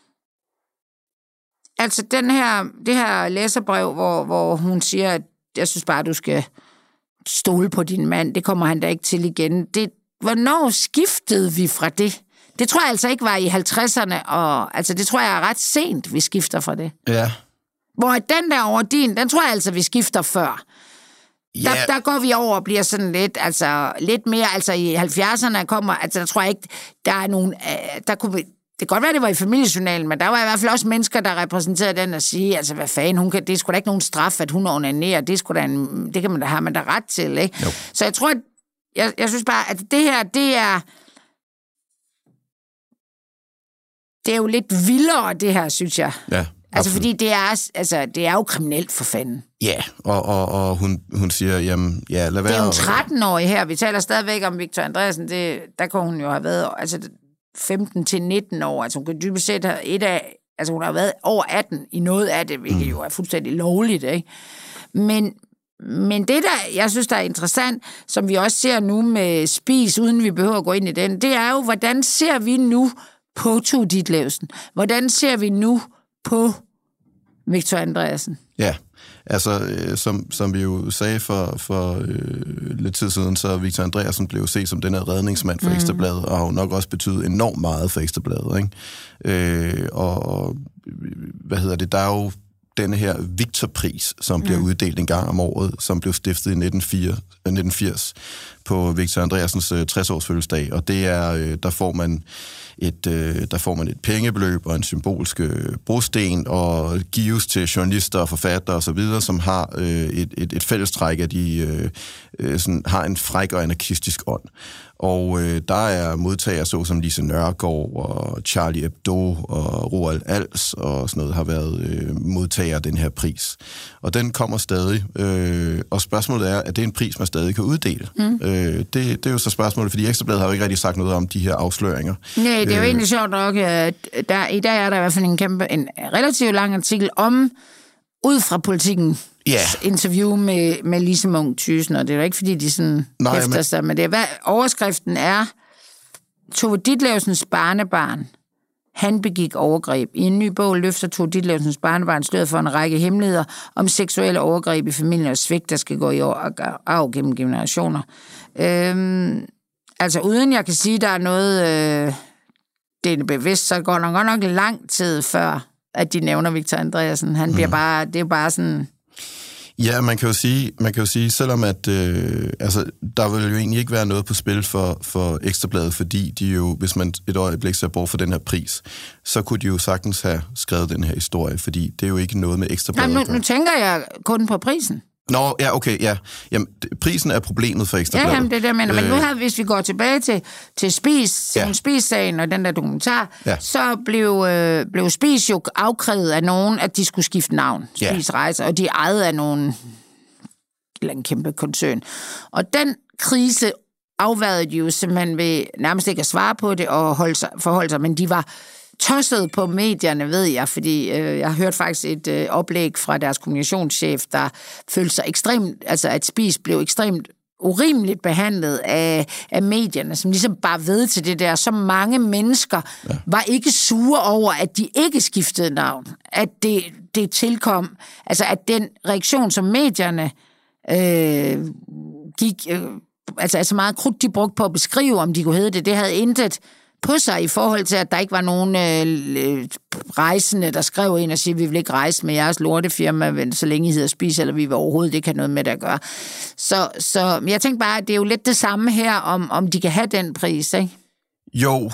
altså den her, det her læserbrev, hvor, hvor hun siger, at jeg synes bare, du skal stole på din mand, det kommer han da ikke til igen. Det, hvornår skiftede vi fra det? Det tror jeg altså ikke var i halvtredserne, og altså det tror jeg er ret sent, vi skifter fra det. Ja. Hvor den der over din, den tror jeg altså, vi skifter før. Ja. Der, der går vi over og bliver sådan lidt, altså lidt mere, altså i halvfjerdserne kommer, altså der tror jeg ikke, der er nogen, der kunne, det kan godt være, det var i familiejournalen, men der var i hvert fald også mennesker, der repræsenterede den og sige, altså hvad fanden, hun kan, det er sgu da ikke nogen straf, at hun onanerer, det, sgu da en, det kan man da have, man da ret til, ikke? Jo. Så jeg tror, at, jeg, jeg synes bare, at det her, det er, det er jo lidt vildere, det her, synes jeg. Ja. Altså, fordi det er, altså, det er jo kriminelt for fanden. Ja, og, og, og hun, hun siger, jamen, ja, lad være... Det er jo tretten-årig her. Vi taler stadigvæk om Victor Andreasen. Det, der kunne hun jo have været altså, femten til nitten år. Altså, hun kan dybest set have et af... Altså, hun har været over atten i noget af det, hvilket mm. jo er fuldstændig lovligt, ikke? Men, men det, der jeg synes, der er interessant, som vi også ser nu med Spis, uden vi behøver at gå ind i den, det er jo, hvordan ser vi nu på Tove Ditlevsen? Hvordan ser vi nu på Victor Andreasen? Ja, altså øh, som, som vi jo sagde for, for øh, lidt tid siden, så Victor Andreasen blev set som den her redningsmand for mm. Ekstra Bladet, og har jo nok også betydet enormt meget for Ekstra Bladet, ikke? Øh, og hvad hedder det, der er jo denne her Victorpris, som bliver mm. uddelt en gang om året, som blev stiftet i nitten firs på Victor Andreasens øh, tres-års fødselsdag, og det er, øh, der får man et, øh, der får man et pengebeløb og en symbolsk øh, brosten, og gives til journalister og forfattere osv., som har øh, et, et, et fællestræk, at de øh, øh, sådan, har en fræk og anarkistisk ånd. Og øh, der er modtagere så som Lise Nørgaard og Charlie Hebdo og Roald Als og sådan noget har været øh, modtagere af den her pris. Og den kommer stadig. Øh, og spørgsmålet er, at det er en pris, man stadig kan uddele. Mm. Øh, det, det er jo så spørgsmålet, fordi Ekstra Bladet har jo ikke rigtig sagt noget om de her afsløringer. Nej, det er jo øh, egentlig sjovt nok. Der, I dag er der i hvert fald en, kæmpe, en relativt lang artikel om, ud fra Politikken, yeah. interview med, med Lise Munch Thyssen, og det er jo ikke, fordi de sådan Nej, hæfter sig med det. Hvad, overskriften er, Tove Ditlevsens barnebarn han begik overgreb. I en ny bog løfter Tove Ditlevsens barnebarn sløret for en række hemmeligheder om seksuelle overgreb i familien og svigt, der skal gå i arv gennem generationer. Øhm, altså uden jeg kan sige, der er noget, øh, det er bevidst, så går der godt nok lang tid før, at de nævner Victor Andreasen. Han bliver mm. bare, det er bare sådan... Ja, man kan jo sige, man kan jo sige selvom at øh, altså, der vil jo egentlig ikke være noget på spil for, for Ekstrabladet, fordi de jo, hvis man et øjeblik ser bort for den her pris, så kunne de jo sagtens have skrevet den her historie, fordi det er jo ikke noget med Ekstrabladet. Nej, nu, nu tænker jeg kun på prisen. Nå, ja, okay, ja. Jamen, prisen er problemet for Ekstrabladet. Ja, jamen, det er det, jeg mener. Men nu har, hvis vi går tilbage til, til Spis, ja. Spis-sagen og den der dokumentar, ja. så blev, øh, blev Spis jo afkrævet af nogen, at de skulle skifte navn. Spis ja. Rejser, og de ejede af nogen, eller en kæmpe koncern. Og den krise afværede de jo simpelthen ved nærmest ikke at svare på det og holde sig, forholde sig, men de var tosset på medierne, ved jeg, fordi øh, jeg har hørt faktisk et øh, oplæg fra deres kommunikationschef, der følte sig ekstremt, altså at Spis blev ekstremt urimeligt behandlet af, af medierne, som ligesom bare ved til det der. Så mange mennesker ja. var ikke sure over, at de ikke skiftede navn. At det, det tilkom, altså at den reaktion, som medierne øh, gik, øh, altså, altså meget krudt, de brugte på at beskrive, om de kunne hedde det, det havde intet på sig i forhold til, at der ikke var nogen øh, rejsende, der skrev ind og siger, vi vil ikke rejse med jeres lortefirma, så længe I hedder Spis, eller vi vil overhovedet ikke have noget med det at gøre. Så, så jeg tænker bare, at det er jo lidt det samme her, om, om de kan have den pris, ikke? Jo,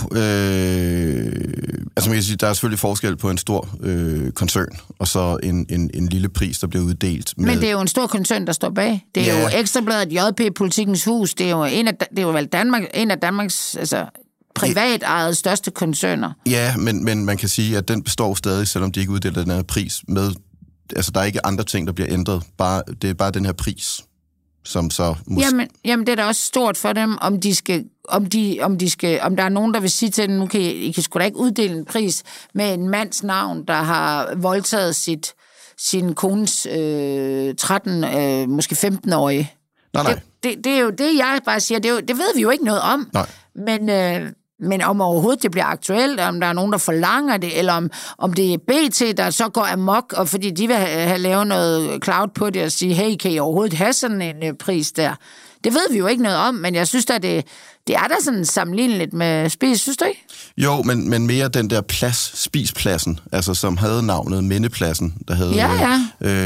øh, altså man kan sige, der er selvfølgelig forskel på en stor øh, koncern, og så en, en, en lille pris, der bliver uddelt. Med... Men det er jo en stor koncern, der står bag. Det er ja. jo Ekstrabladet, J P, Politikens Hus, det er jo, en af, det er jo vel Danmark, en af Danmarks... Altså, privat ejet største koncerner. Ja, men, men man kan sige, at den består stadig, selvom de ikke uddeler den her pris med... Altså, der er ikke andre ting, der bliver ændret. Bare, det er bare den her pris, som så... Mus- jamen, jamen, det er da også stort for dem, om de skal... Om, de, om, de skal, om der er nogen, der vil sige til dem, nu kan I, I kan sgu da ikke uddele en pris med en mands navn, der har voldtaget sit, sin kones øh, tretten, øh, måske femten-årige. Nej, nej. Det, det, det er jo det, jeg bare siger. Det, er jo, det ved vi jo ikke noget om. Nej. Men... Øh, Men om overhovedet det bliver aktuelt, om der er nogen, der forlanger det, eller om, om det er B T, der så går amok, og fordi de vil have, have lavet noget cloud på det og sige, hey, kan I overhovedet have sådan en uh, pris der? Det ved vi jo ikke noget om, men jeg synes at det, det er da sådan sammenligneligt med Spis, synes du ikke? Jo, men, men mere den der plads, Spispladsen, altså som havde navnet Mindepladsen, der havde... Ja, ja.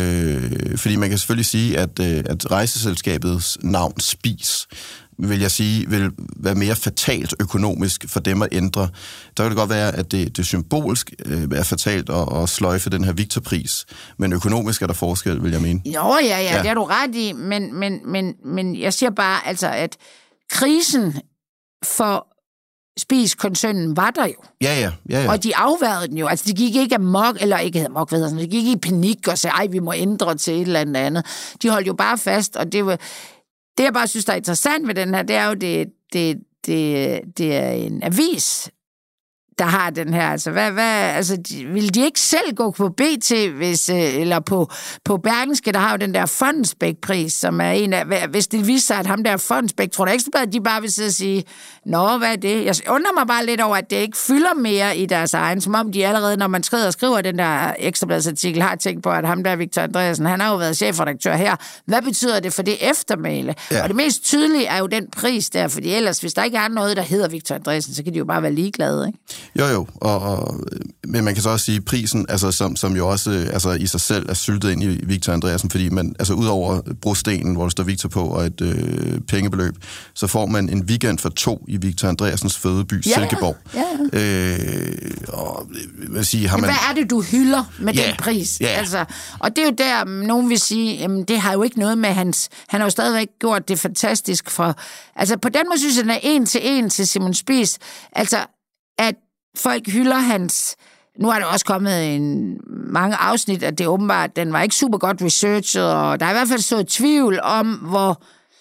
Øh, fordi man kan selvfølgelig sige, at, at rejseselskabets navn Spis, vil jeg sige, vil være mere fatalt økonomisk for dem at ændre. Der kan det godt være, at det, det symbolsk øh, er fatalt at, at sløjfe den her Victorpris, men økonomisk er der forskel, vil jeg mene. Jo, ja, ja, ja. Det er du ret i, men, men, men, men jeg siger bare, altså, at krisen for Spis-koncernen var der jo. Ja, ja, ja, ja. Og de afværede den jo. Altså, de gik ikke amok, eller ikke amok, hvad hedder sådan, de gik ikke i panik og sagde, ej, vi må ændre til et eller andet andet. De holdt jo bare fast, og det var... Det, jeg bare synes, der er interessant ved den her, det er jo, det, det, det, det er en avis, der har den her. Altså, hvad, hvad, altså de, vil de ikke selv gå på B T, hvis, eller på, på Berlingske, der har jo den der Fondsbæk-pris, som er en af... Hvis det viser sig, at ham der Fondsbæk, tror du ikke, at de bare vil sidde og sige, nå, hvad er det? Jeg undrer mig bare lidt over, at det ikke fylder mere i deres egen, som om de allerede, når man skriver og skriver den der Ekstrabladsartikel, har tænkt på, at ham der Victor Andreasen, han har jo været chefredaktør her. Hvad betyder det for det eftermæle? Ja. Og det mest tydelige er jo den pris der, fordi ellers, hvis der ikke er noget, der hedder Victor Andreasen, så kan de jo bare være ligeglade, ikke? Jo, jo, og, og, men man kan så også sige, prisen, altså, som, som jo også altså, i sig selv er syltet ind i Victor Andreasen, fordi man, altså udover brostenen, hvor der står Victor på, og et øh, pengebeløb, så får man en weekend for to i Victor Andreasens fødeby, ja, Silkeborg. Ja, ja. Øh, og, hvad, sige, har man... hvad er det, du hylder med ja, den pris? Ja. Altså, og det er jo der, nogen vil sige, jamen, det har jo ikke noget med hans... Han har jo stadigvæk gjort det fantastisk for... Altså, på den måde synes jeg, den er en til en til Simon Spies. Altså, at folk hylder hans... Nu er der også kommet en, mange afsnit, at det åbenbart, den var ikke super godt researchet, og der er i hvert fald så tvivl om, hvor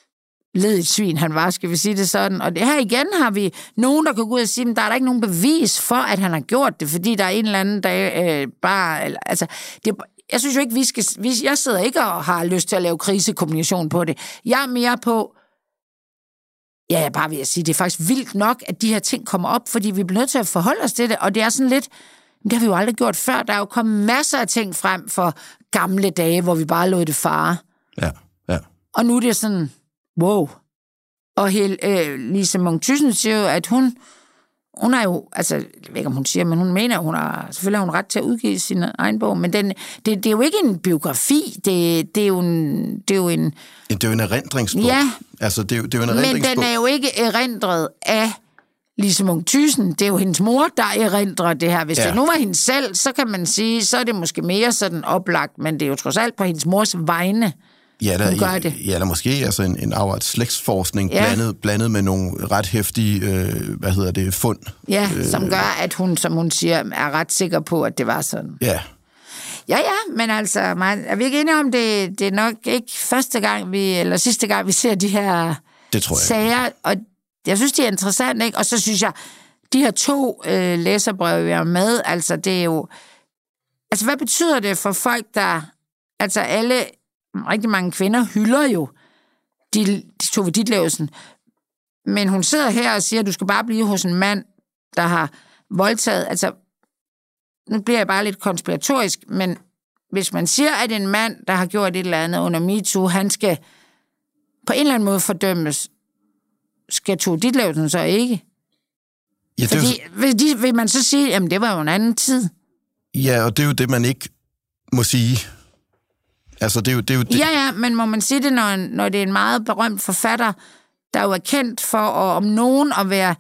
ledigt svin han var, skal vi sige det sådan. Og det her igen har vi nogen, der kan gå ud og sige, at der er der ikke nogen bevis for, at han har gjort det, fordi der er en eller anden dag øh, bare... Altså, det, jeg synes jo ikke, vi skal... Vi, jeg sidder ikke og har lyst til at lave krisekommunikation på det. Jeg er mere på... Ja, jeg bare vil sige, det er faktisk vildt nok, at de her ting kommer op, fordi vi bliver nødt til at forholde os til det, og det er sådan lidt, det har vi jo aldrig gjort før. Der er jo kommet masser af ting frem for gamle dage, hvor vi bare lod det fare. Ja, ja. Og nu er det sådan, wow. Og hele, øh, Lise Munch Thyssen siger jo, at hun, hun er jo, altså, jeg ved ikke, om hun siger, men hun mener, hun har, selvfølgelig har hun ret til at udgive sin egen bog, men den, det, det er jo ikke en biografi, det, det, er, jo en, det er jo en... Det er jo en erindringsbog. Ja, altså, det er jo, det er jo en erindringsbog. Men den er jo ikke erindret af Lise Munch Thyssen. Det er jo hendes mor, der erindrer det her. Hvis ja. det nu var hende selv, så kan man sige, så er det måske mere sådan oplagt, men det er jo trods alt på hendes mors vegne, ja, der, hun gør det. Ja, eller måske altså en, en afret slægtsforskning ja. blandet, blandet med nogle ret heftige, øh, hvad hedder det, fund. Ja, øh, som gør, at hun, som hun siger, er ret sikker på, at det var sådan. Ja. Ja, ja, men altså, man, er vi ikke enige om, det, det er nok ikke første gang, vi, eller sidste gang, vi ser de her det tror jeg. sager, og jeg synes, det er interessant, ikke? Og så synes jeg, de her to øh, læserbreve, vi har med, altså det er jo... Altså, hvad betyder det for folk, der... Altså, alle, rigtig mange kvinder hylder jo de, de Tove Ditlevsen, men hun sidder her og siger, at du skal bare blive hos en mand, der har voldtaget... Altså, nu bliver jeg bare lidt konspiratorisk, men hvis man siger, at en mand, der har gjort et eller andet under MeToo, han skal på en eller anden måde fordømmes, skal Tove Ditlevsen så ikke? Ja, Fordi, jo... vil, de, vil man så sige, jamen det var jo en anden tid. Ja, og det er jo det, man ikke må sige. Altså, det er jo det. Er jo det. Ja, ja, men må man sige det, når, når det er en meget berømt forfatter, der jo er kendt for, at, om nogen at være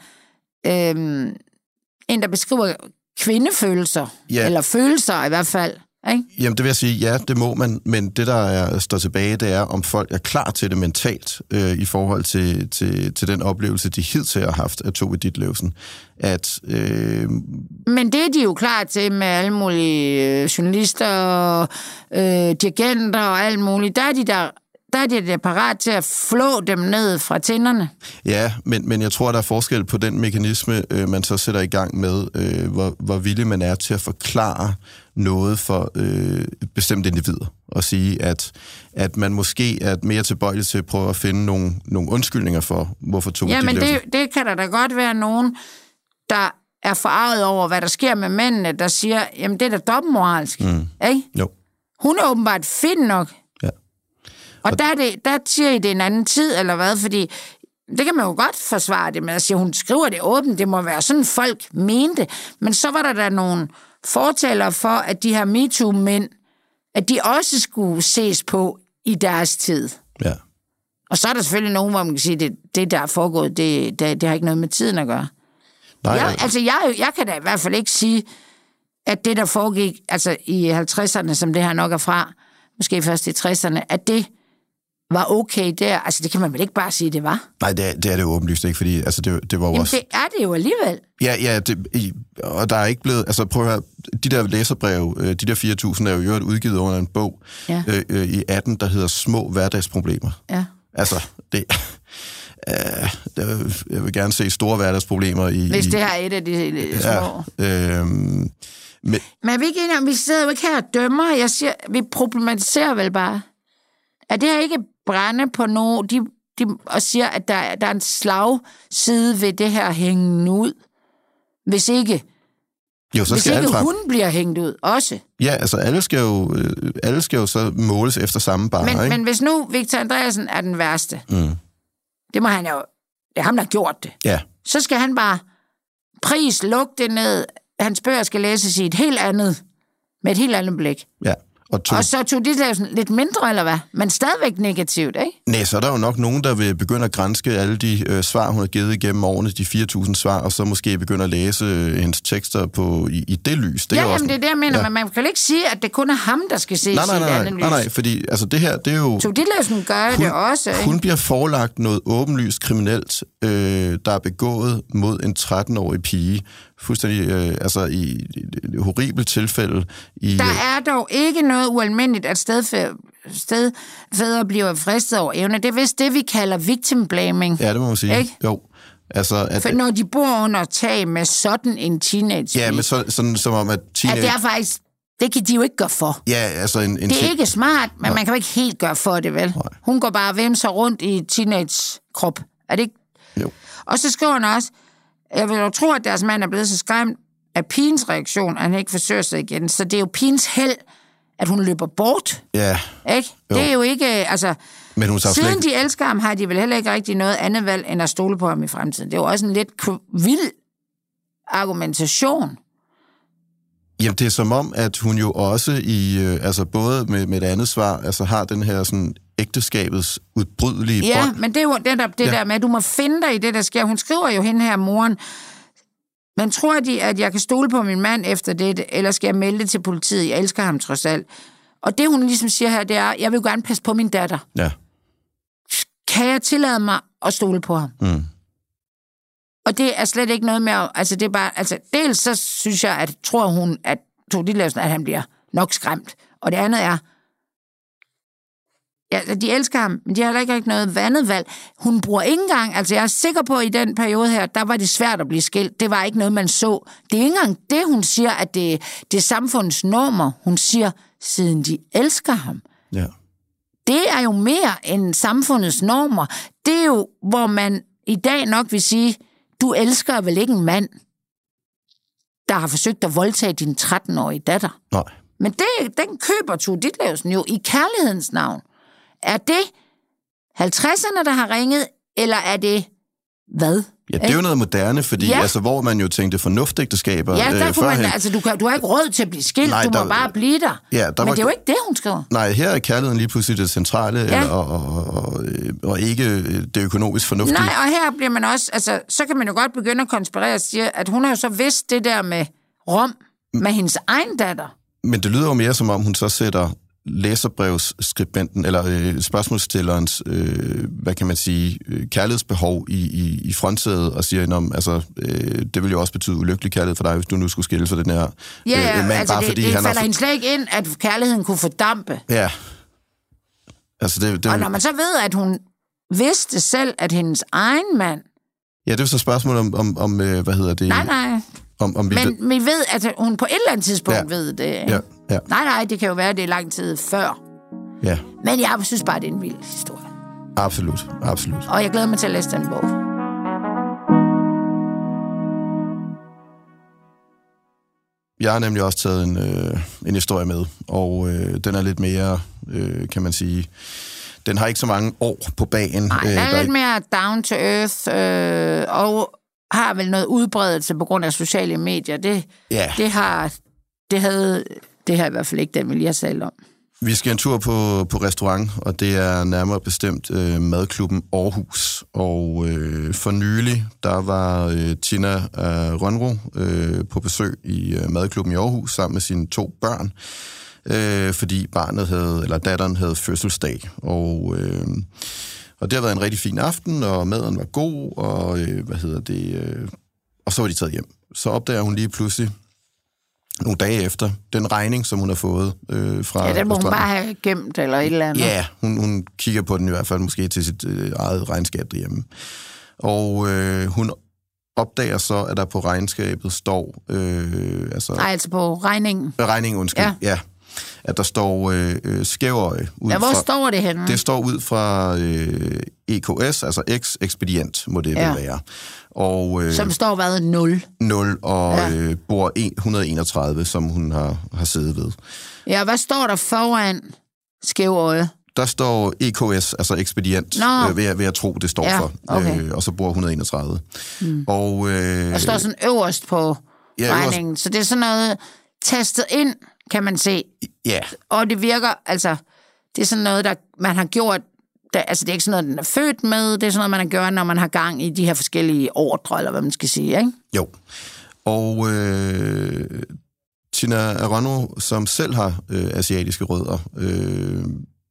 øhm, en, der beskriver kvindefølelser, ja. Eller følelser i hvert fald. Ikke? Jamen, det vil jeg sige, ja, det må man, men det, der er, står tilbage, det er, om folk er klar til det mentalt, øh, i forhold til, til, til den oplevelse, de hidtil har haft af Tove Ditlevsen. At, øh... Men det er de jo klar til med alle mulige journalister, øh, dirigenter og alt muligt. Der er de der der er de der parat til at flå dem ned fra tænderne. Ja, men, men jeg tror, der er forskel på den mekanisme, øh, man så sætter i gang med, øh, hvor, hvor villig man er til at forklare noget for øh, bestemte individer. Og sige, at, at man måske er mere tilbøjelig til at prøve at finde nogle, nogle undskyldninger for, hvorfor Tove Ja, men Ditlevsen... det, det kan der da godt være nogen, der er forarvet over, hvad der sker med mændene, der siger, jamen det er da dobbeltmoralsk. Mm. Ikke? Jo. Hun er åbenbart fin nok. Ja. Og, og der, er det, der siger I, det er en anden tid, eller hvad? Fordi det kan man jo godt forsvare det med at sige, hun skriver det åbent, det må være sådan, folk mente. Men så var der da nogle fortalere for, at de her MeToo-mænd, at de også skulle ses på i deres tid. Ja. Og så er der selvfølgelig nogen, hvor man kan sige, at det, det der er foregået, det, det, det har ikke noget med tiden at gøre. Nej, jeg, altså, jeg, jeg kan da i hvert fald ikke sige, at det, der foregik altså i halvtredserne, som det her nok er fra, måske først i tresserne, at det var okay der. Altså, det kan man vel ikke bare sige, det var? Nej, det er det, er det jo åbenlyst ikke, fordi altså, det, det var jo Jamen, også... det er det jo alligevel. Ja, ja, det, og der er ikke blevet... Altså, prøv at høre, de der læserbreve, de der fire tusind, er jo øvrigt udgivet under en bog ja. øh, i atten, der hedder Små hverdagsproblemer. Ja. Altså, det... Uh, jeg vil gerne se store hverdagsproblemer i... Hvis det her er et af de små... Ja, øh, men... men vi, ikke enige, vi sidder jo ikke her og dømmer. Jeg siger, vi problematiserer vel bare. Er det her ikke brænde på nogen, de, de, og siger, at der, der er en slagside ved det her hængen ud? Hvis ikke, jo, så hvis skal ikke hun bliver hængt ud også. Ja, altså alle skal jo, alle skal jo så måles efter samme barre, men, ikke? Men hvis nu Victor Andreasen er den værste, mm. det må han jo, det er ham, der har gjort det. Ja. Så skal han bare pris, lukke det ned, hans bøger skal læses i et helt andet, med et helt andet blik. Ja. Og, to... og så tog Ditlevsen lidt mindre, eller hvad? Men stadigvæk negativt, ikke? Nej, så er der jo nok nogen, der vil begynde at granske alle de øh, svar, hun har givet igennem årene, de fire tusind svar, og så måske begynde at læse øh, hendes tekster på, i, i det lys. Det ja, er jamen, også... det er det, jeg mener, ja. Men man kan ikke sige, at det kun er ham, der skal ses nej, nej, nej, i et andet nej, nej, nej, fordi altså, det her, det er jo... Tove Ditlevsen gør hun, det også, ikke? Hun bliver forelagt noget åbenlyst kriminelt, øh, der er begået mod en tretten-årig pige, fuldstændig, øh, altså i et horribelt tilfælde. I, der er dog ikke noget ualmindeligt, at stedfædre, stedfædre bliver fristet over evne. Det er vist det, vi kalder victim blaming. Ja, det må man sige. Ikke? Jo. Altså, at, for når de bor under tag med sådan en teenage. Ja, men så, sådan som om, at teenage... At det er faktisk... Det kan de jo ikke gøre for. Ja, altså en... en det er ikke smart, men nej. Man kan jo ikke helt gøre for det, vel? Nej. Hun går bare og vimser rundt i teenage-krop. Er det ikke... Jo. Og så skriver han også, jeg vil jo tro, at deres mand er blevet så skræmt af pigens reaktion, at han ikke forsøger sig igen. Så det er jo pigens held, at hun løber bort. Ja. Ikke? Det er jo ikke, altså... Men hun siden slet... de elsker ham, har de vel heller ikke rigtig noget andet valg, end at stole på ham i fremtiden. Det er jo også en lidt vild argumentation. Jamen, det er som om, at hun jo også i, øh, altså både med, med et andet svar, altså har den her sådan ægteskabets udbrydelige ja, bånd. Men det er jo det, der, det ja. der med, at du må finde dig i det, der sker. Hun skriver jo hende her, moren, men tror de, at jeg kan stole på min mand efter det, eller skal jeg melde det til politiet? Jeg elsker ham trods alt. Og det, hun ligesom siger her, det er, jeg vil gerne passe på min datter. Ja. Kan jeg tillade mig at stole på ham? Mm. Og det er slet ikke noget med, altså det er bare, altså dels så synes jeg, at tror hun, at Tove Ditlevsen, at han bliver nok skræmt. Og det andet er, ja, de elsker ham, men de har heller ikke rigtig noget vandet valg. Hun bruger ikke engang, altså jeg er sikker på, at i den periode her, der var det svært at blive skilt. Det var ikke noget, man så. Det er ikke engang det, hun siger, at det, det er samfundets normer. Hun siger, siden de elsker ham. Ja. Det er jo mere end samfundets normer. Det er jo, hvor man i dag nok vil sige, du elsker vel ikke en mand, der har forsøgt at voldtage din tretten-årige datter. Nej. Men det, den køber Tove Ditlevsen jo i kærlighedens navn. Er det halvtredserne, der har ringet, eller er det hvad? Ja, det er jo noget moderne, fordi ja. altså, hvor man jo tænkte fornuftægteskaber. Ja, der øh, kunne man, altså, du, kan, du har ikke råd til at blive skilt, nej, du der, må bare blive der. Ja, der Men var, det er jo ikke det, hun skriver. Nej, her er kærligheden lige pludselig det centrale, ja. eller, og, og, og, og ikke det økonomisk fornuftige. Nej, og her bliver man også, altså, så kan man jo godt begynde at konspirere og sige, at hun har jo så vidst det der med Rom, med hendes egen datter. Men det lyder jo mere, som om hun så sætter læserbrevsskribenten, eller øh, spørgsmålsstillerens, øh, hvad kan man sige, øh, kærlighedsbehov i, i, i frontsædet, og siger, om, altså, øh, det vil jo også betyde ulykkelig kærlighed for dig, hvis du nu skulle skille for den her ja, ja, øh, mand, altså bare det, fordi det han falder har... hende slet ikke ind, at kærligheden kunne fordampe. Ja. Altså, det, det... Og når man så ved, at hun vidste selv, at hendes egen mand... Ja, det er jo så spørgsmål om, om, om hvad hedder det... Nej, nej. Om, om vi men ved... vi ved, at hun på et eller andet tidspunkt ja. ved det. Ja, ja. Nej, nej, det kan jo være, at det er lang tid før. Ja. Men jeg synes bare, det er en vild historie. Absolut, absolut. Og jeg glæder mig til at læse den bog. Jeg har nemlig også taget en, øh, en historie med, og øh, den er lidt mere, øh, kan man sige... Den har ikke så mange år på bagen. Nej, den er øh, lidt mere down to earth, øh, og har vel noget udbredelse på grund af sociale medier. Det, ja. det har det havde det her i hvert fald ikke, den vil jeg sige om. Vi skal en tur på, på restaurant, og det er nærmere bestemt øh, Madklubben Aarhus. Og øh, for nylig, der var øh, Tina øh, Rønro øh, på besøg i øh, Madklubben i Aarhus sammen med sine to børn, øh, fordi barnet havde, eller datteren havde fødselsdag. Og, øh, og det har været en rigtig fin aften, og maden var god, og øh, hvad hedder det, øh, og så var de taget hjem. Så opdager hun lige pludselig, nogle dage efter, den regning, som hun har fået øh, fra... Ja, den må hun bare have gemt, eller et eller andet. Ja, hun, hun kigger på den i hvert fald, måske til sit øh, eget regnskab derhjemme. Og øh, hun opdager så, at der på regnskabet står... Øh, altså, Nej, altså på regningen. Regningen, undskyld, ja. ja. At der står øh, øh, Skævøje. Ud ja, hvor fra, står det henne? Det står ud fra øh, E K S, altså eks-ekspedient, må det ja. vel være. Og, øh, som står hvad? nul. nul, og ja. øh, bor et hundrede og enogtredive, som hun har, har siddet ved. Ja, hvad står der foran Skævøje? Der står E K S, altså ekspedient, øh, ved, ved at tro, det står ja, for. Okay. Øh, og så bor et hundrede og enogtredive. Hmm. Og, øh, der står sådan øverst på ja, regningen, øverst. Så det er sådan noget tastet ind, kan man se. Ja. Og det virker, altså, det er sådan noget, der man har gjort, der, altså det er ikke sådan noget, den er født med, det er sådan noget, man har gjort, når man har gang i de her forskellige ordre, eller hvad man skal sige, ikke? Jo. Og øh, Tina Arano, som selv har øh, asiatiske rødder, øh,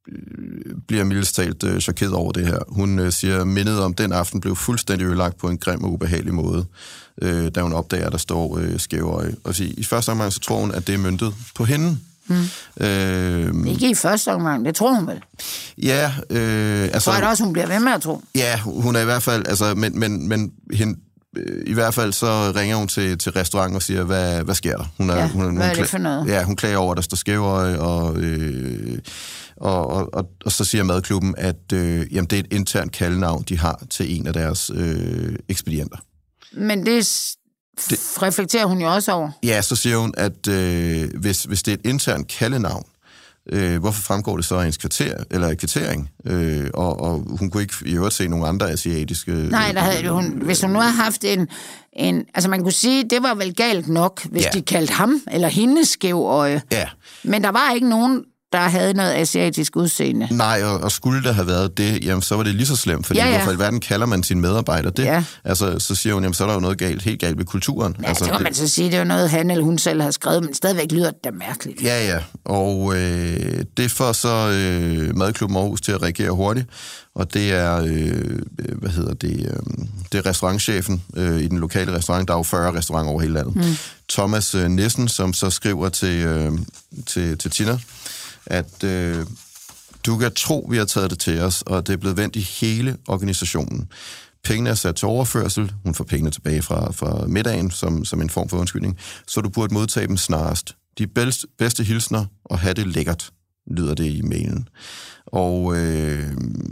bliver mildest talt øh, chokeret over det her. Hun øh, siger, mindet om den aften blev fuldstændig ødelagt på en grim og ubehagelig måde, øh, da hun opdager, at der står øh, Skævøje. Og sige, i første omgang så tror hun, at det er møntet på hende. Hmm. Øh, ikke i første omgang, det tror hun vel? Ja. Øh, altså, tror jeg da også, hun bliver ved med at tro. Ja, hun er i hvert fald, altså, men, men, men hende, i hvert fald så ringer hun til, til restauranten og siger, hvad, hvad sker der? Hun er, ja, hun, hun, hvad er hun, det for noget? Ja, hun klager over, at der står skævøje, og, øh, og, og, og, og så siger madklubben, at øh, jamen, det er et internt kaldenavn, de har til en af deres øh, ekspedienter. Men det, det reflekterer hun jo også over. Ja, så siger hun, at øh, hvis, hvis det er et internt kaldenavn, Øh, hvorfor fremgår det så af hendes kvarter, eller kvittering? Øh, og, og hun kunne ikke i øvrigt se nogle andre asiatiske... Nej, der havde hun, hvis hun nu havde haft en, en... Altså man kunne sige, det var vel galt nok, hvis ja. de kaldte ham eller hende skævøje. Ja. Men der var ikke nogen, der havde noget asiatisk udseende. Nej, og, og skulle der have været det, jamen så var det lige så slemt, fordi ja, ja. hvorfor i verden kalder man sine medarbejdere det? Ja. Altså, så siger hun, jamen så er der jo noget galt, helt galt ved kulturen. Ja, altså, så kan det... man så sige, det er jo noget, han eller hun selv har skrevet, men stadigvæk lyder det da mærkeligt. Ja, ja, og øh, det får så øh, Madklubben Aarhus til at reagere hurtigt, og det er, øh, hvad hedder det, øh, det er restaurantchefen øh, i den lokale restaurant, der er jo fyrre restauranter over hele landet, mm. Thomas øh, Nissen, som så skriver til, øh, til, til Tina, at øh, du kan tro, vi har taget det til os, og det er blevet vendt i hele organisationen. Pengene er sat til overførsel, hun får pengene tilbage fra, fra middagen som, som en form for undskyldning, så du burde modtage dem snarest. De bedste, bedste hilsner og have det lækkert, lyder det i mailen. Og øh,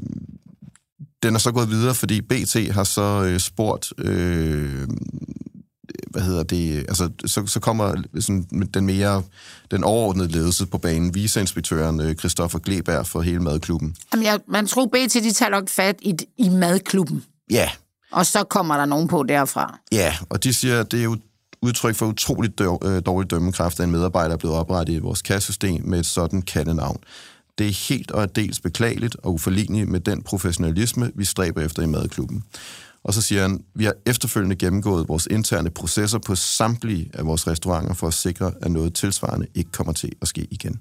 den er så gået videre, fordi B T har så øh, spurgt... Øh, hvad hedder det, altså, så, så kommer sådan, den mere, den overordnede ledelse på banen, viceinspektøren Christoffer Gleberg for hele madklubben. Jamen, jeg, man tror B T, de tager nok fat i, i madklubben. Ja. Og så kommer der nogen på derfra. Ja, og de siger, at det er jo udtryk for utroligt dårlig dømmekraft, at en medarbejder er blevet oprettet i vores kassesystem med et sådan kattenavn. Det er helt og dels beklageligt og uforligneligt med den professionalisme, vi stræber efter i madklubben. Og så siger han, vi har efterfølgende gennemgået vores interne processer på samtlige af vores restauranter for at sikre, at noget tilsvarende ikke kommer til at ske igen.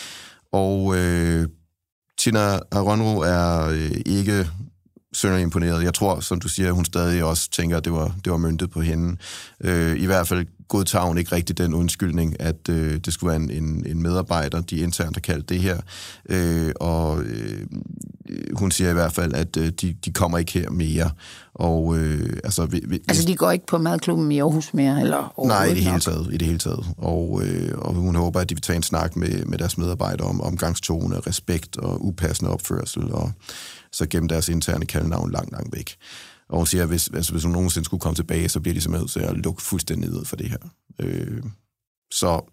Og øh, Tina Aronro er øh, ikke synderligt imponeret. Jeg tror, som du siger, hun stadig også tænker, at det var, det var møntet på hende. Øh, I hvert fald godtager hun ikke rigtig den undskyldning, at øh, det skulle være en, en, en medarbejder, de internt har kaldt det her. Øh, og øh, hun siger i hvert fald, at øh, de, de kommer ikke her mere. Og, øh, altså, vi, vi, altså, de går ikke på madklubben i Aarhus mere? Eller nej, i det, hele taget, i det hele taget. Og, øh, og hun håber, at de vil tage en snak med, med deres medarbejdere om omgangstone, respekt og upassende opførsel, og så gennem deres interne kaldenavn langt, langt væk. Og hun siger, at hvis, altså, hvis hun nogensinde skulle komme tilbage, så bliver de simpelthen nødt til at lukke fuldstændig ned for det her. Øh, så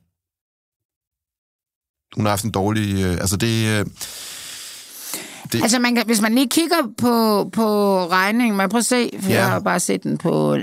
hun har haft en dårlig... Øh, altså det... Øh, det altså man kan, hvis man lige kigger på, på regningen, man prøver at se, for ja. jeg har bare set den på...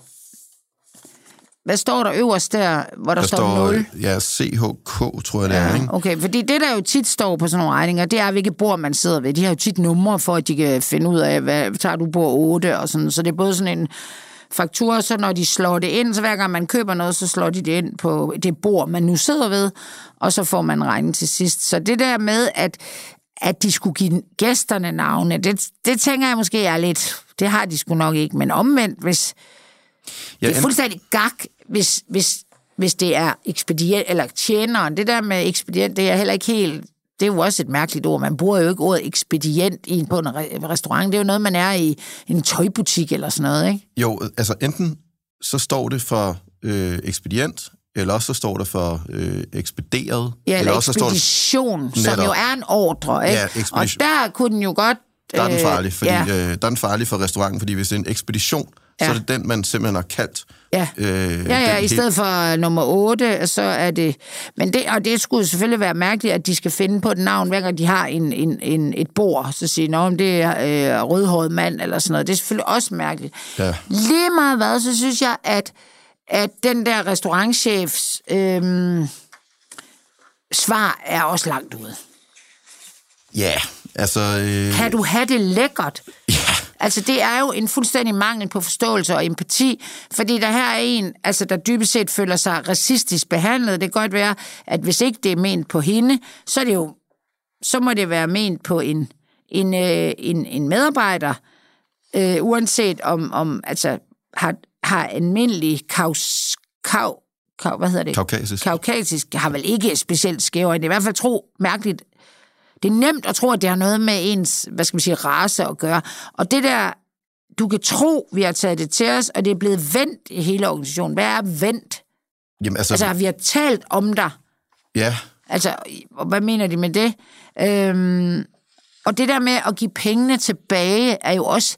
Hvad står der øverst der, hvor der, der står, står nul? Ja, C H K, tror jeg, det ja, er, ikke? Okay, fordi det, der jo tit står på sådan nogle regninger, det er, hvilket bord man sidder ved. De har jo tit numre for, at de kan finde ud af, hvad tager du bord otte og sådan. Så det er både sådan en faktura, så når de slår det ind, så hver gang man køber noget, så slår de det ind på det bord, man nu sidder ved, og så får man regning til sidst. Så det der med, at, at de skulle give gæsterne navne, det, det tænker jeg måske er lidt... Det har de sgu nok ikke, men omvendt, hvis... Ja, det er fuldstændig gak, hvis, hvis, hvis det er ekspedient, eller tjeneren. Det der med ekspedient, det er heller ikke helt... Det er jo også et mærkeligt ord. Man bruger jo ikke ordet ekspedient i, på en restaurant. Det er jo noget, man er i en tøjbutik eller sådan noget, ikke? Jo, altså enten så står det for øh, ekspedient, eller også så står det for øh, ekspederet. Ja, eller, eller også ekspedition, så som jo er en ordre, ikke? Ja, og der kunne den jo godt... Der er den farlig, fordi, ja. øh, der er den farlig for restauranten, fordi hvis det er en ekspedition, ja. så er det den, man simpelthen har kaldt. Ja, øh, ja, ja i stedet helt... for nummer otte, så er det... Men det, og det skulle selvfølgelig være mærkeligt, at de skal finde på et navn, hver gang de har en, en, en, et bord, så siger de, det er øh, rødhåret mand, eller sådan noget. Det er selvfølgelig også mærkeligt. Ja. Lige meget hvad, så synes jeg, at, at den der restaurantchefs øh, svar er også langt ude. Ja, altså... Øh... Kan du have det lækkert? Ja. Altså, det er jo en fuldstændig mangel på forståelse og empati, fordi der her er en, altså, der dybest set føler sig racistisk behandlet. Det kan godt være, at hvis ikke det er ment på hende, så er det jo, så må det være ment på en, en, øh, en, en medarbejder, øh, uanset om, om altså, har, har almindelig kaus, kav, kav, hvad hedder det? Kaukasisk. Kaukasisk har vel ikke specielt skævere. Det er i hvert fald tro mærkeligt. Det er nemt at tro, at det har noget med ens, hvad skal man sige, race at gøre. Og det der, du kan tro, vi har taget det til os, og det er blevet vendt i hele organisationen. Hvad er vendt? Jamen, altså... altså, vi har talt om dig. Ja. Altså, hvad mener de med det? Øhm, og det der med at give pengene tilbage, er jo også,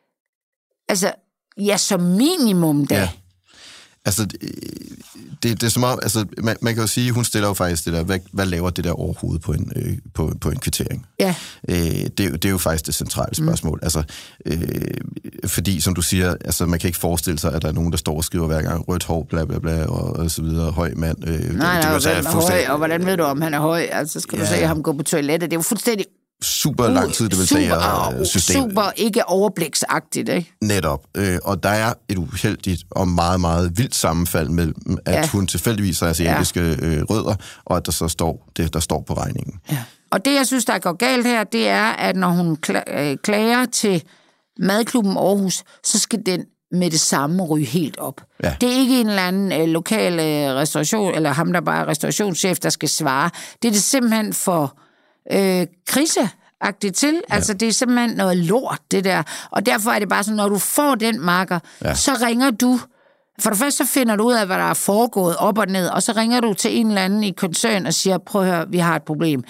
altså, ja, som minimum da. Ja. Altså, det, det, det er som om, altså, man, man kan jo sige, hun stiller jo faktisk det der, hvad, hvad laver det der overhovedet på en, øh, på, på en kvittering? Ja. Øh, det, det er jo faktisk det centrale spørgsmål. Mm. Altså, øh, fordi, som du siger, altså, man kan ikke forestille sig, at der er nogen, der står og skriver hver gang, rødt hår, bla bla bla, og, og så videre, høj mand. Øh, nej, det, nej, det hvem er høj, og hvordan ved du, om han er høj? Altså, skal ja. du se ham gå på toilettet? Det er jo fuldstændig... super lang tid, det vil super, tage system. Super ikke overbliksagtigt, ikke? Netop. Øh, og der er et uheldigt og meget, meget vildt sammenfald mellem, at ja. hun tilfældigvis har asiatiske ja. øh, rødder, og at der så står det, der står på regningen. Ja. Og det, jeg synes, der går galt her, det er, at når hun klager til Madklubben Aarhus, så skal den med det samme ryge helt op. Ja. Det er ikke en eller anden øh, lokal øh, restauration, eller ham, der bare er restaurationschef, der skal svare. Det er det simpelthen for... Øh, kriseagtigt til. Ja. Altså, det er simpelthen noget lort, det der. Og derfor er det bare sådan, når du får den marker, ja. så ringer du... For det første, så finder du ud af, hvad der er foregået op og ned, og så ringer du til en eller anden i koncern og siger, prøv at høre, vi har et problem.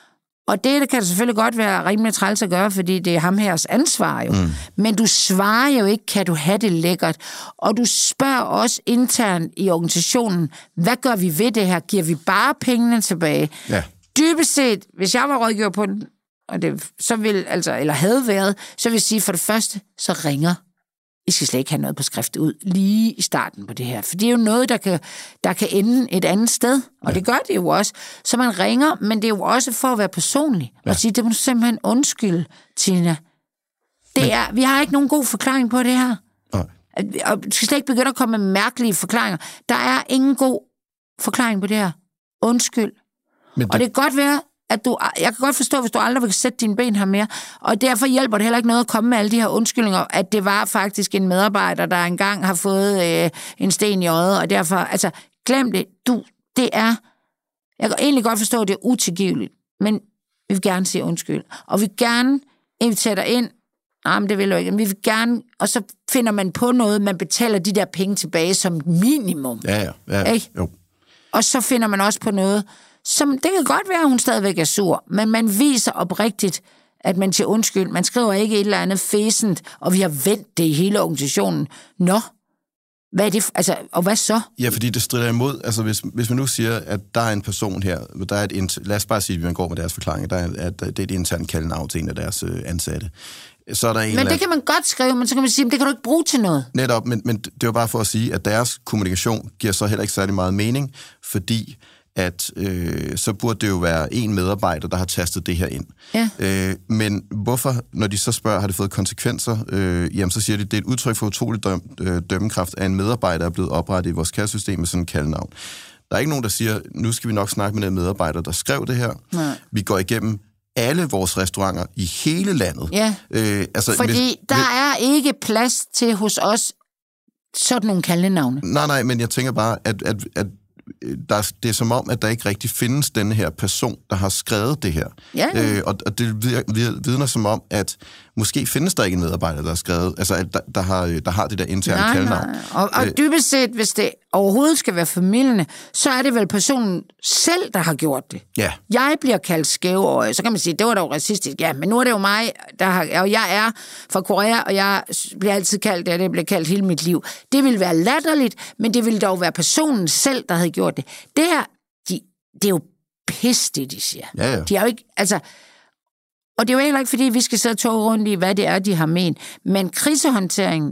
Og det, det kan det selvfølgelig godt være rimelig træls at gøre, fordi det er ham hers ansvar jo. Mm. Men du svarer jo ikke, kan du have det lækkert? Og du spørger også internt i organisationen, hvad gør vi ved det her? Giver vi bare pengene tilbage? Ja. Dybest set, hvis jeg var rådgiver på den, og det så vil, altså, eller havde været, så vil jeg sige, for det første, så ringer. I skal slet ikke have noget på skrift ud lige i starten på det her. For det er jo noget, der kan, der kan ende et andet sted, og ja. det gør det jo også. Så man ringer, men det er jo også for at være personlig, ja. og sige, det må du simpelthen undskylde, Tina. Det men... er, vi har ikke nogen god forklaring på det her. Nej. Og du skal slet ikke begynde at komme med mærkelige forklaringer. Der er ingen god forklaring på det her. Undskyld. Det... Og det kan godt være, at du... Jeg kan godt forstå, hvis du aldrig vil sætte dine ben her mere, og derfor hjælper det heller ikke noget at komme med alle de her undskyldninger, at det var faktisk en medarbejder, der engang har fået øh, en sten i øjet, og derfor... Altså, glem det. Du, det er... Jeg kan egentlig godt forstå, at det er utilgiveligt, men vi vil gerne sige undskyld. Og vi vil gerne invitere dig ind. Nej, men det vil du ikke. Men vi vil gerne... Og så finder man på noget, man betaler de der penge tilbage som minimum. Ja, ja. ja. Ikke? Jo. Og så finder man også på noget... Som, det kan godt være, at hun stadigvæk er sur, men man viser oprigtigt, at man siger undskyld. Man skriver ikke et eller andet fæsent, og vi har vendt det i hele organisationen. Nå, hvad er det? Altså, og hvad så? Ja, fordi det strider imod. Altså, hvis, hvis man nu siger, at der er en person her, der er et, lad os bare sige, at man går med deres forklaring, der er, at det er et internt kaldnavn til en af deres øh, ansatte. Så er der en men det eller... kan man godt skrive, men så kan man sige, at det kan du ikke bruge til noget. Netop, men, men det var bare for at sige, at deres kommunikation giver så heller ikke særlig meget mening, fordi at øh, så burde det jo være en medarbejder, der har tastet det her ind. Ja. Øh, men hvorfor, når de så spørger, har det fået konsekvenser, øh, jamen så siger de, det er et udtryk for utrolig døm, øh, dømmekraft, at en medarbejder er blevet oprettet i vores kassesystem med sådan en kaldnavn. Der er ikke nogen, der siger, nu skal vi nok snakke med den medarbejder, der skrev det her. Nej. Vi går igennem alle vores restauranter i hele landet. Ja, øh, altså, fordi hvis, der er ikke plads til hos os sådan nogle kaldenavne. Nej, nej, men jeg tænker bare, at, at, at Der, det er som om, at der ikke rigtig findes denne her person, der har skrevet det her. Ja, ja. Øh, og, og det vidner som om, at måske findes der ikke en medarbejder, der har skrevet, altså at der, der, har, der har det der interne kaldnavn. Og, og dybest set, hvis det overhovedet skal være familierne, så er det vel personen selv, der har gjort det. Ja. Jeg bliver kaldt skævøje, så kan man sige, det var da jo racistisk. Ja, men nu er det jo mig, der har, og jeg er fra Korea, og jeg bliver altid kaldt det, det bliver kaldt hele mit liv. Det vil være latterligt, men det vil dog være personen selv, der havde gjort det. Det her, de, det er jo pis, det de siger. Ja, ja. De er jo ikke, altså... Og det er jo heller ikke, fordi vi skal sidde og tåge rundt i, hvad det er, de har ment. Men krisehåndteringen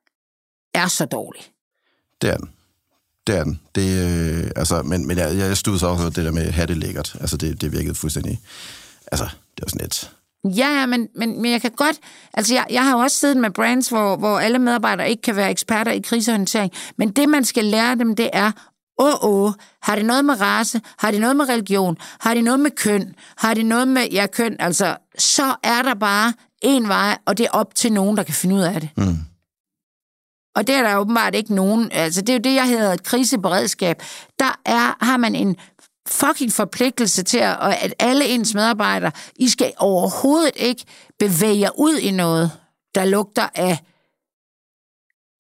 er så dårlig. Det er den. Det er den. Det, øh, altså, men men jeg, jeg stod så også det der med at have det lækkert. Altså, det, det virkede fuldstændig... Altså, det var sådan et... Ja, ja, men, men, men jeg kan godt... Altså, jeg, jeg har jo også siddet med brands, hvor, hvor alle medarbejdere ikke kan være eksperter i krisehåndtering. Men det, man skal lære dem, det er... Åh, oh, oh, har det noget med race? Har det noget med religion? Har det noget med køn? Har det noget med, ja, køn? Altså, så er der bare en vej, og det er op til nogen, der kan finde ud af det. Mm. Og det er der åbenbart ikke nogen... Altså, det er jo det, jeg hedder et kriseberedskab. Der er, har man en fucking forpligtelse til, at, at alle ens medarbejdere, I skal overhovedet ikke bevæge jer ud i noget, der lugter af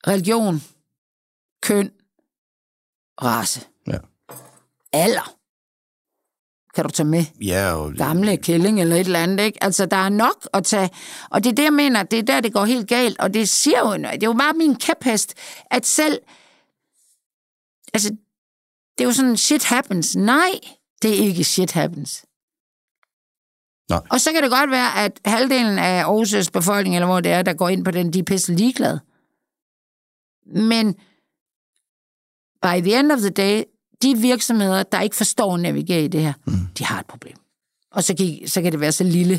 religion, køn, race. Ja. Alder. Kan du tage med? Ja, og... Gamle kælling eller et eller andet, ikke? Altså, der er nok at tage. Og det er det, jeg mener, det er der, det går helt galt. Og det siger jo, det er jo bare min kæphest, at selv... Altså, det er jo sådan, shit happens. Nej, det er ikke shit happens. Nej. Og så kan det godt være, at halvdelen af Aarhus' befolkning, eller hvor det er, der går ind på den, de er pisse ligeglade. Men by the end of the day, de virksomheder, der ikke forstår at navigere i det her, mm. de har et problem. Og så kan, så kan det være så lille.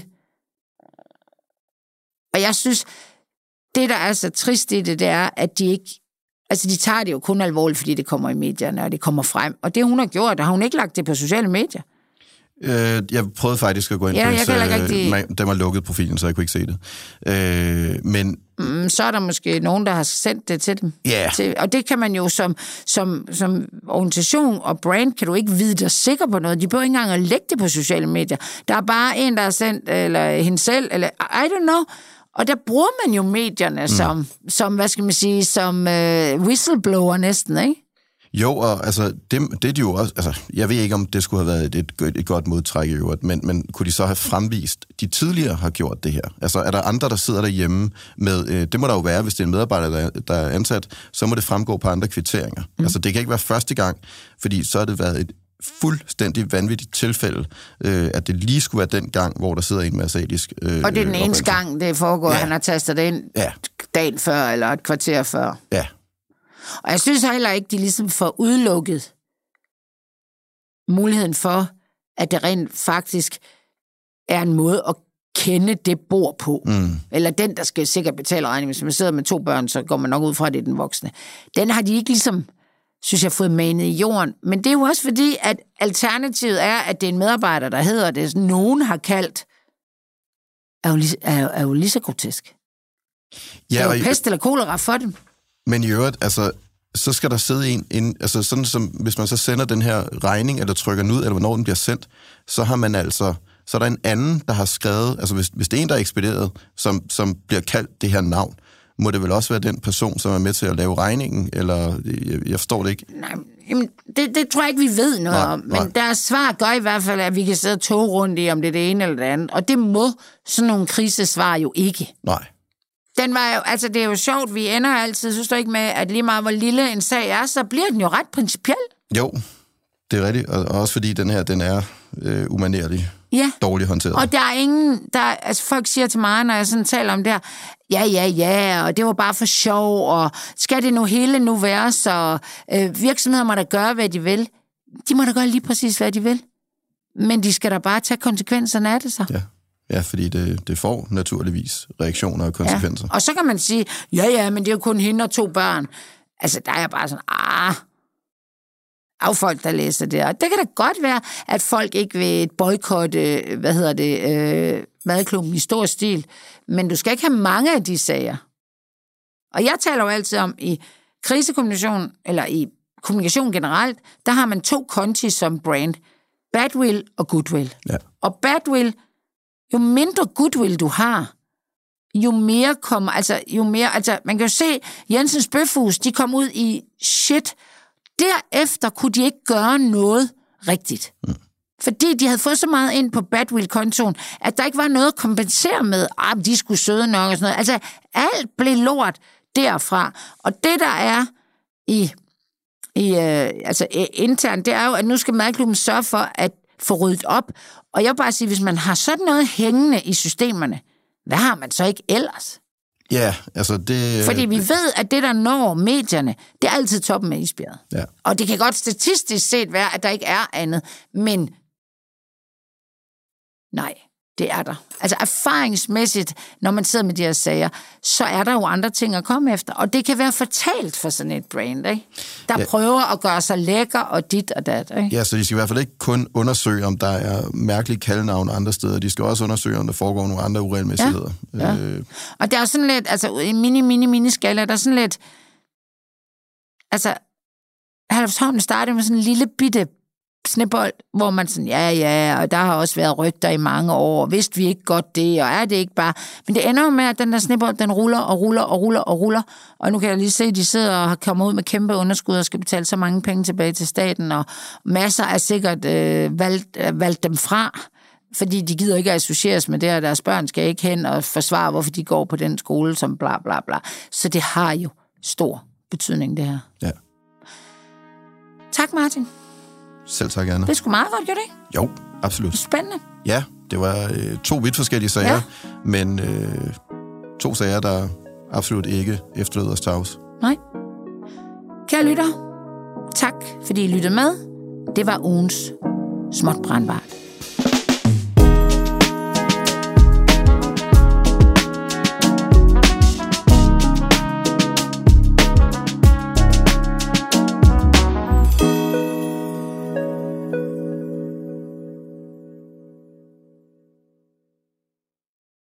Og jeg synes, det, der er så trist i det, det er, at de ikke... Altså, de tager det jo kun alvorligt, fordi det kommer i medierne, og det kommer frem. Og det, hun har gjort, har hun ikke lagt det på sociale medier. Øh, jeg prøvede faktisk at gå ind ja, på det, så øh, rigtig... den var lukket profilen, så jeg kunne ikke se det. Øh, men... Mm, så er der måske nogen, der har sendt det til dem. Yeah. Til, og det kan man jo som, som, som organisation og brand, kan du ikke vide dig sikker på noget. De behøver ikke engang at lægge det på sociale medier. Der er bare en, der har sendt, eller hende selv, eller I don't know. Og der bruger man jo medierne mm. som, som, hvad skal man sige, som øh, whistleblower næsten, ikke? Jo, og altså, det, det er de jo også, altså, jeg ved ikke, om det skulle have været et, et, et godt modtræk i øvrigt, men, men kunne de så have fremvist, de tidligere har gjort det her? Altså, er der andre, der sidder derhjemme med, øh, det må der jo være, hvis det er en medarbejder, der, der er ansat, så må det fremgå på andre kvitteringer. Mm. Altså, det kan ikke være første gang, fordi så har det været et fuldstændig vanvittigt tilfælde, øh, at det lige skulle være den gang, hvor der sidder en med asiatisk... Øh, og det er den eneste gang, det foregår, ja. Han har tastet det ind ja. dagen før, eller et kvarter før. Ja. Og jeg synes heller ikke, de ligesom får udelukket muligheden for, at det rent faktisk er en måde at kende det bord på. Mm. Eller den, der skal sikkert betale regning. Hvis man sidder med to børn, så går man nok ud fra, at det er den voksne. Den har de ikke ligesom, synes jeg, fået manet i jorden. Men det er jo også fordi, at alternativet er, at det er en medarbejder, der hedder det, nogen har kaldt, er jo lige, er, er jo lige så grotesk. Ja, det er jo pest eller kolera for dem. Men i øvrigt, altså, så skal der sidde en, en, altså sådan som, hvis man så sender den her regning, eller trykker den ud, eller hvornår den bliver sendt, så har man altså, så er der en anden, der har skrevet, altså hvis, hvis det er en, der er ekspederet, som, som bliver kaldt det her navn, må det vel også være den person, som er med til at lave regningen, eller, jeg, jeg forstår det ikke. Nej, jamen, det, det tror jeg ikke, vi ved noget nej, om, men nej. Deres svar gør i hvert fald, at vi kan sidde og tog rundt i, om det er det ene eller det andet, og det må sådan nogle krisesvar jo ikke. Nej. Den var jo, altså det er jo sjovt, vi ender altid, synes du ikke med, at lige meget hvor lille en sag er, så bliver den jo ret principiel. Jo, det er rigtigt, og også fordi den her, den er øh, umanerlig, ja. Dårligt håndteret. Og der er ingen, der, altså folk siger til mig, når jeg sådan taler om det her, ja, ja, ja, og det var bare for sjov, og skal det nu hele nu være, så øh, virksomheder må da gøre, hvad de vil. De må da gøre lige præcis, hvad de vil. Men de skal da bare tage konsekvenserne af det så. Ja. Ja, fordi det, det får naturligvis reaktioner og konsekvenser. Ja. Og så kan man sige, ja, ja, men det er jo kun hende og to børn. Altså, der er jeg bare sådan, ah, af folk, der læser det. Og det kan da godt være, at folk ikke vil boykotte, hvad hedder det, øh, madklubben i stor stil. Men du skal ikke have mange af de sager. Og jeg taler jo altid om, i krisekommunikation, eller i kommunikation generelt, der har man to konti som brand. Badwill og goodwill. Ja. Og badwill, jo mindre goodwill du har, jo mere kommer, altså, jo mere, altså, man kan jo se, Jensens Bøfhus, de kom ud i shit. Derefter kunne de ikke gøre noget rigtigt. Mm. Fordi de havde fået så meget ind på badwill-kontoen, at der ikke var noget at kompensere med. Ah, de skulle søde nok og sådan noget. Altså, alt blev lort derfra. Og det, der er i, i øh, altså, internt, det er jo, at nu skal madklubben sørge for at få ryddet op. Og jeg vil bare sige, hvis man har sådan noget hængende i systemerne, hvad har man så ikke ellers? Ja, altså det... Fordi vi ved, at det, der når medierne, det er altid toppen af isbjerget. Ja. Og det kan godt statistisk set være, at der ikke er andet, men nej, det er der. Altså erfaringsmæssigt, når man sidder med de her sager, så er der jo andre ting at komme efter. Og det kan være fatalt for sådan et brand, ikke? Der ja. prøver at gøre sig lækker og dit og dat. Ikke? Ja, så de skal i hvert fald ikke kun undersøge, om der er mærkelige kaldnavne andre steder. De skal også undersøge, om der foregår nogle andre uregelmæssigheder. Ja. Ja. Øh. Og der er sådan lidt, altså i mini, mini, mini skala, der er sådan lidt, altså Herlufsholm startede med sådan en lille bitte snebold, hvor man sådan, ja, ja, og der har også været rygter i mange år, vidste vi ikke godt det, og er det ikke bare... Men det ender jo med, at den der snebold, den ruller og ruller og ruller og ruller, og nu kan jeg lige se, at de sidder og har kommet ud med kæmpe underskud og skal betale så mange penge tilbage til staten, og masser er sikkert øh, valgt, øh, valgt dem fra, fordi de gider ikke associeres med det, og deres børn skal ikke hen og forsvare, hvorfor de går på den skole, som bla bla bla. Så det har jo stor betydning, det her. Ja. Tak, Martin. Selv tak, Anna. Det er sgu meget godt, gjorde det ikke? Jo, absolut. Spændende. Ja, det var øh, to vidt forskellige sager, ja. men øh, to sager, der absolut ikke efterlod os tavs. Nej. Kære lytter, tak fordi I lyttede med. Det var ugens Småt Brandbart.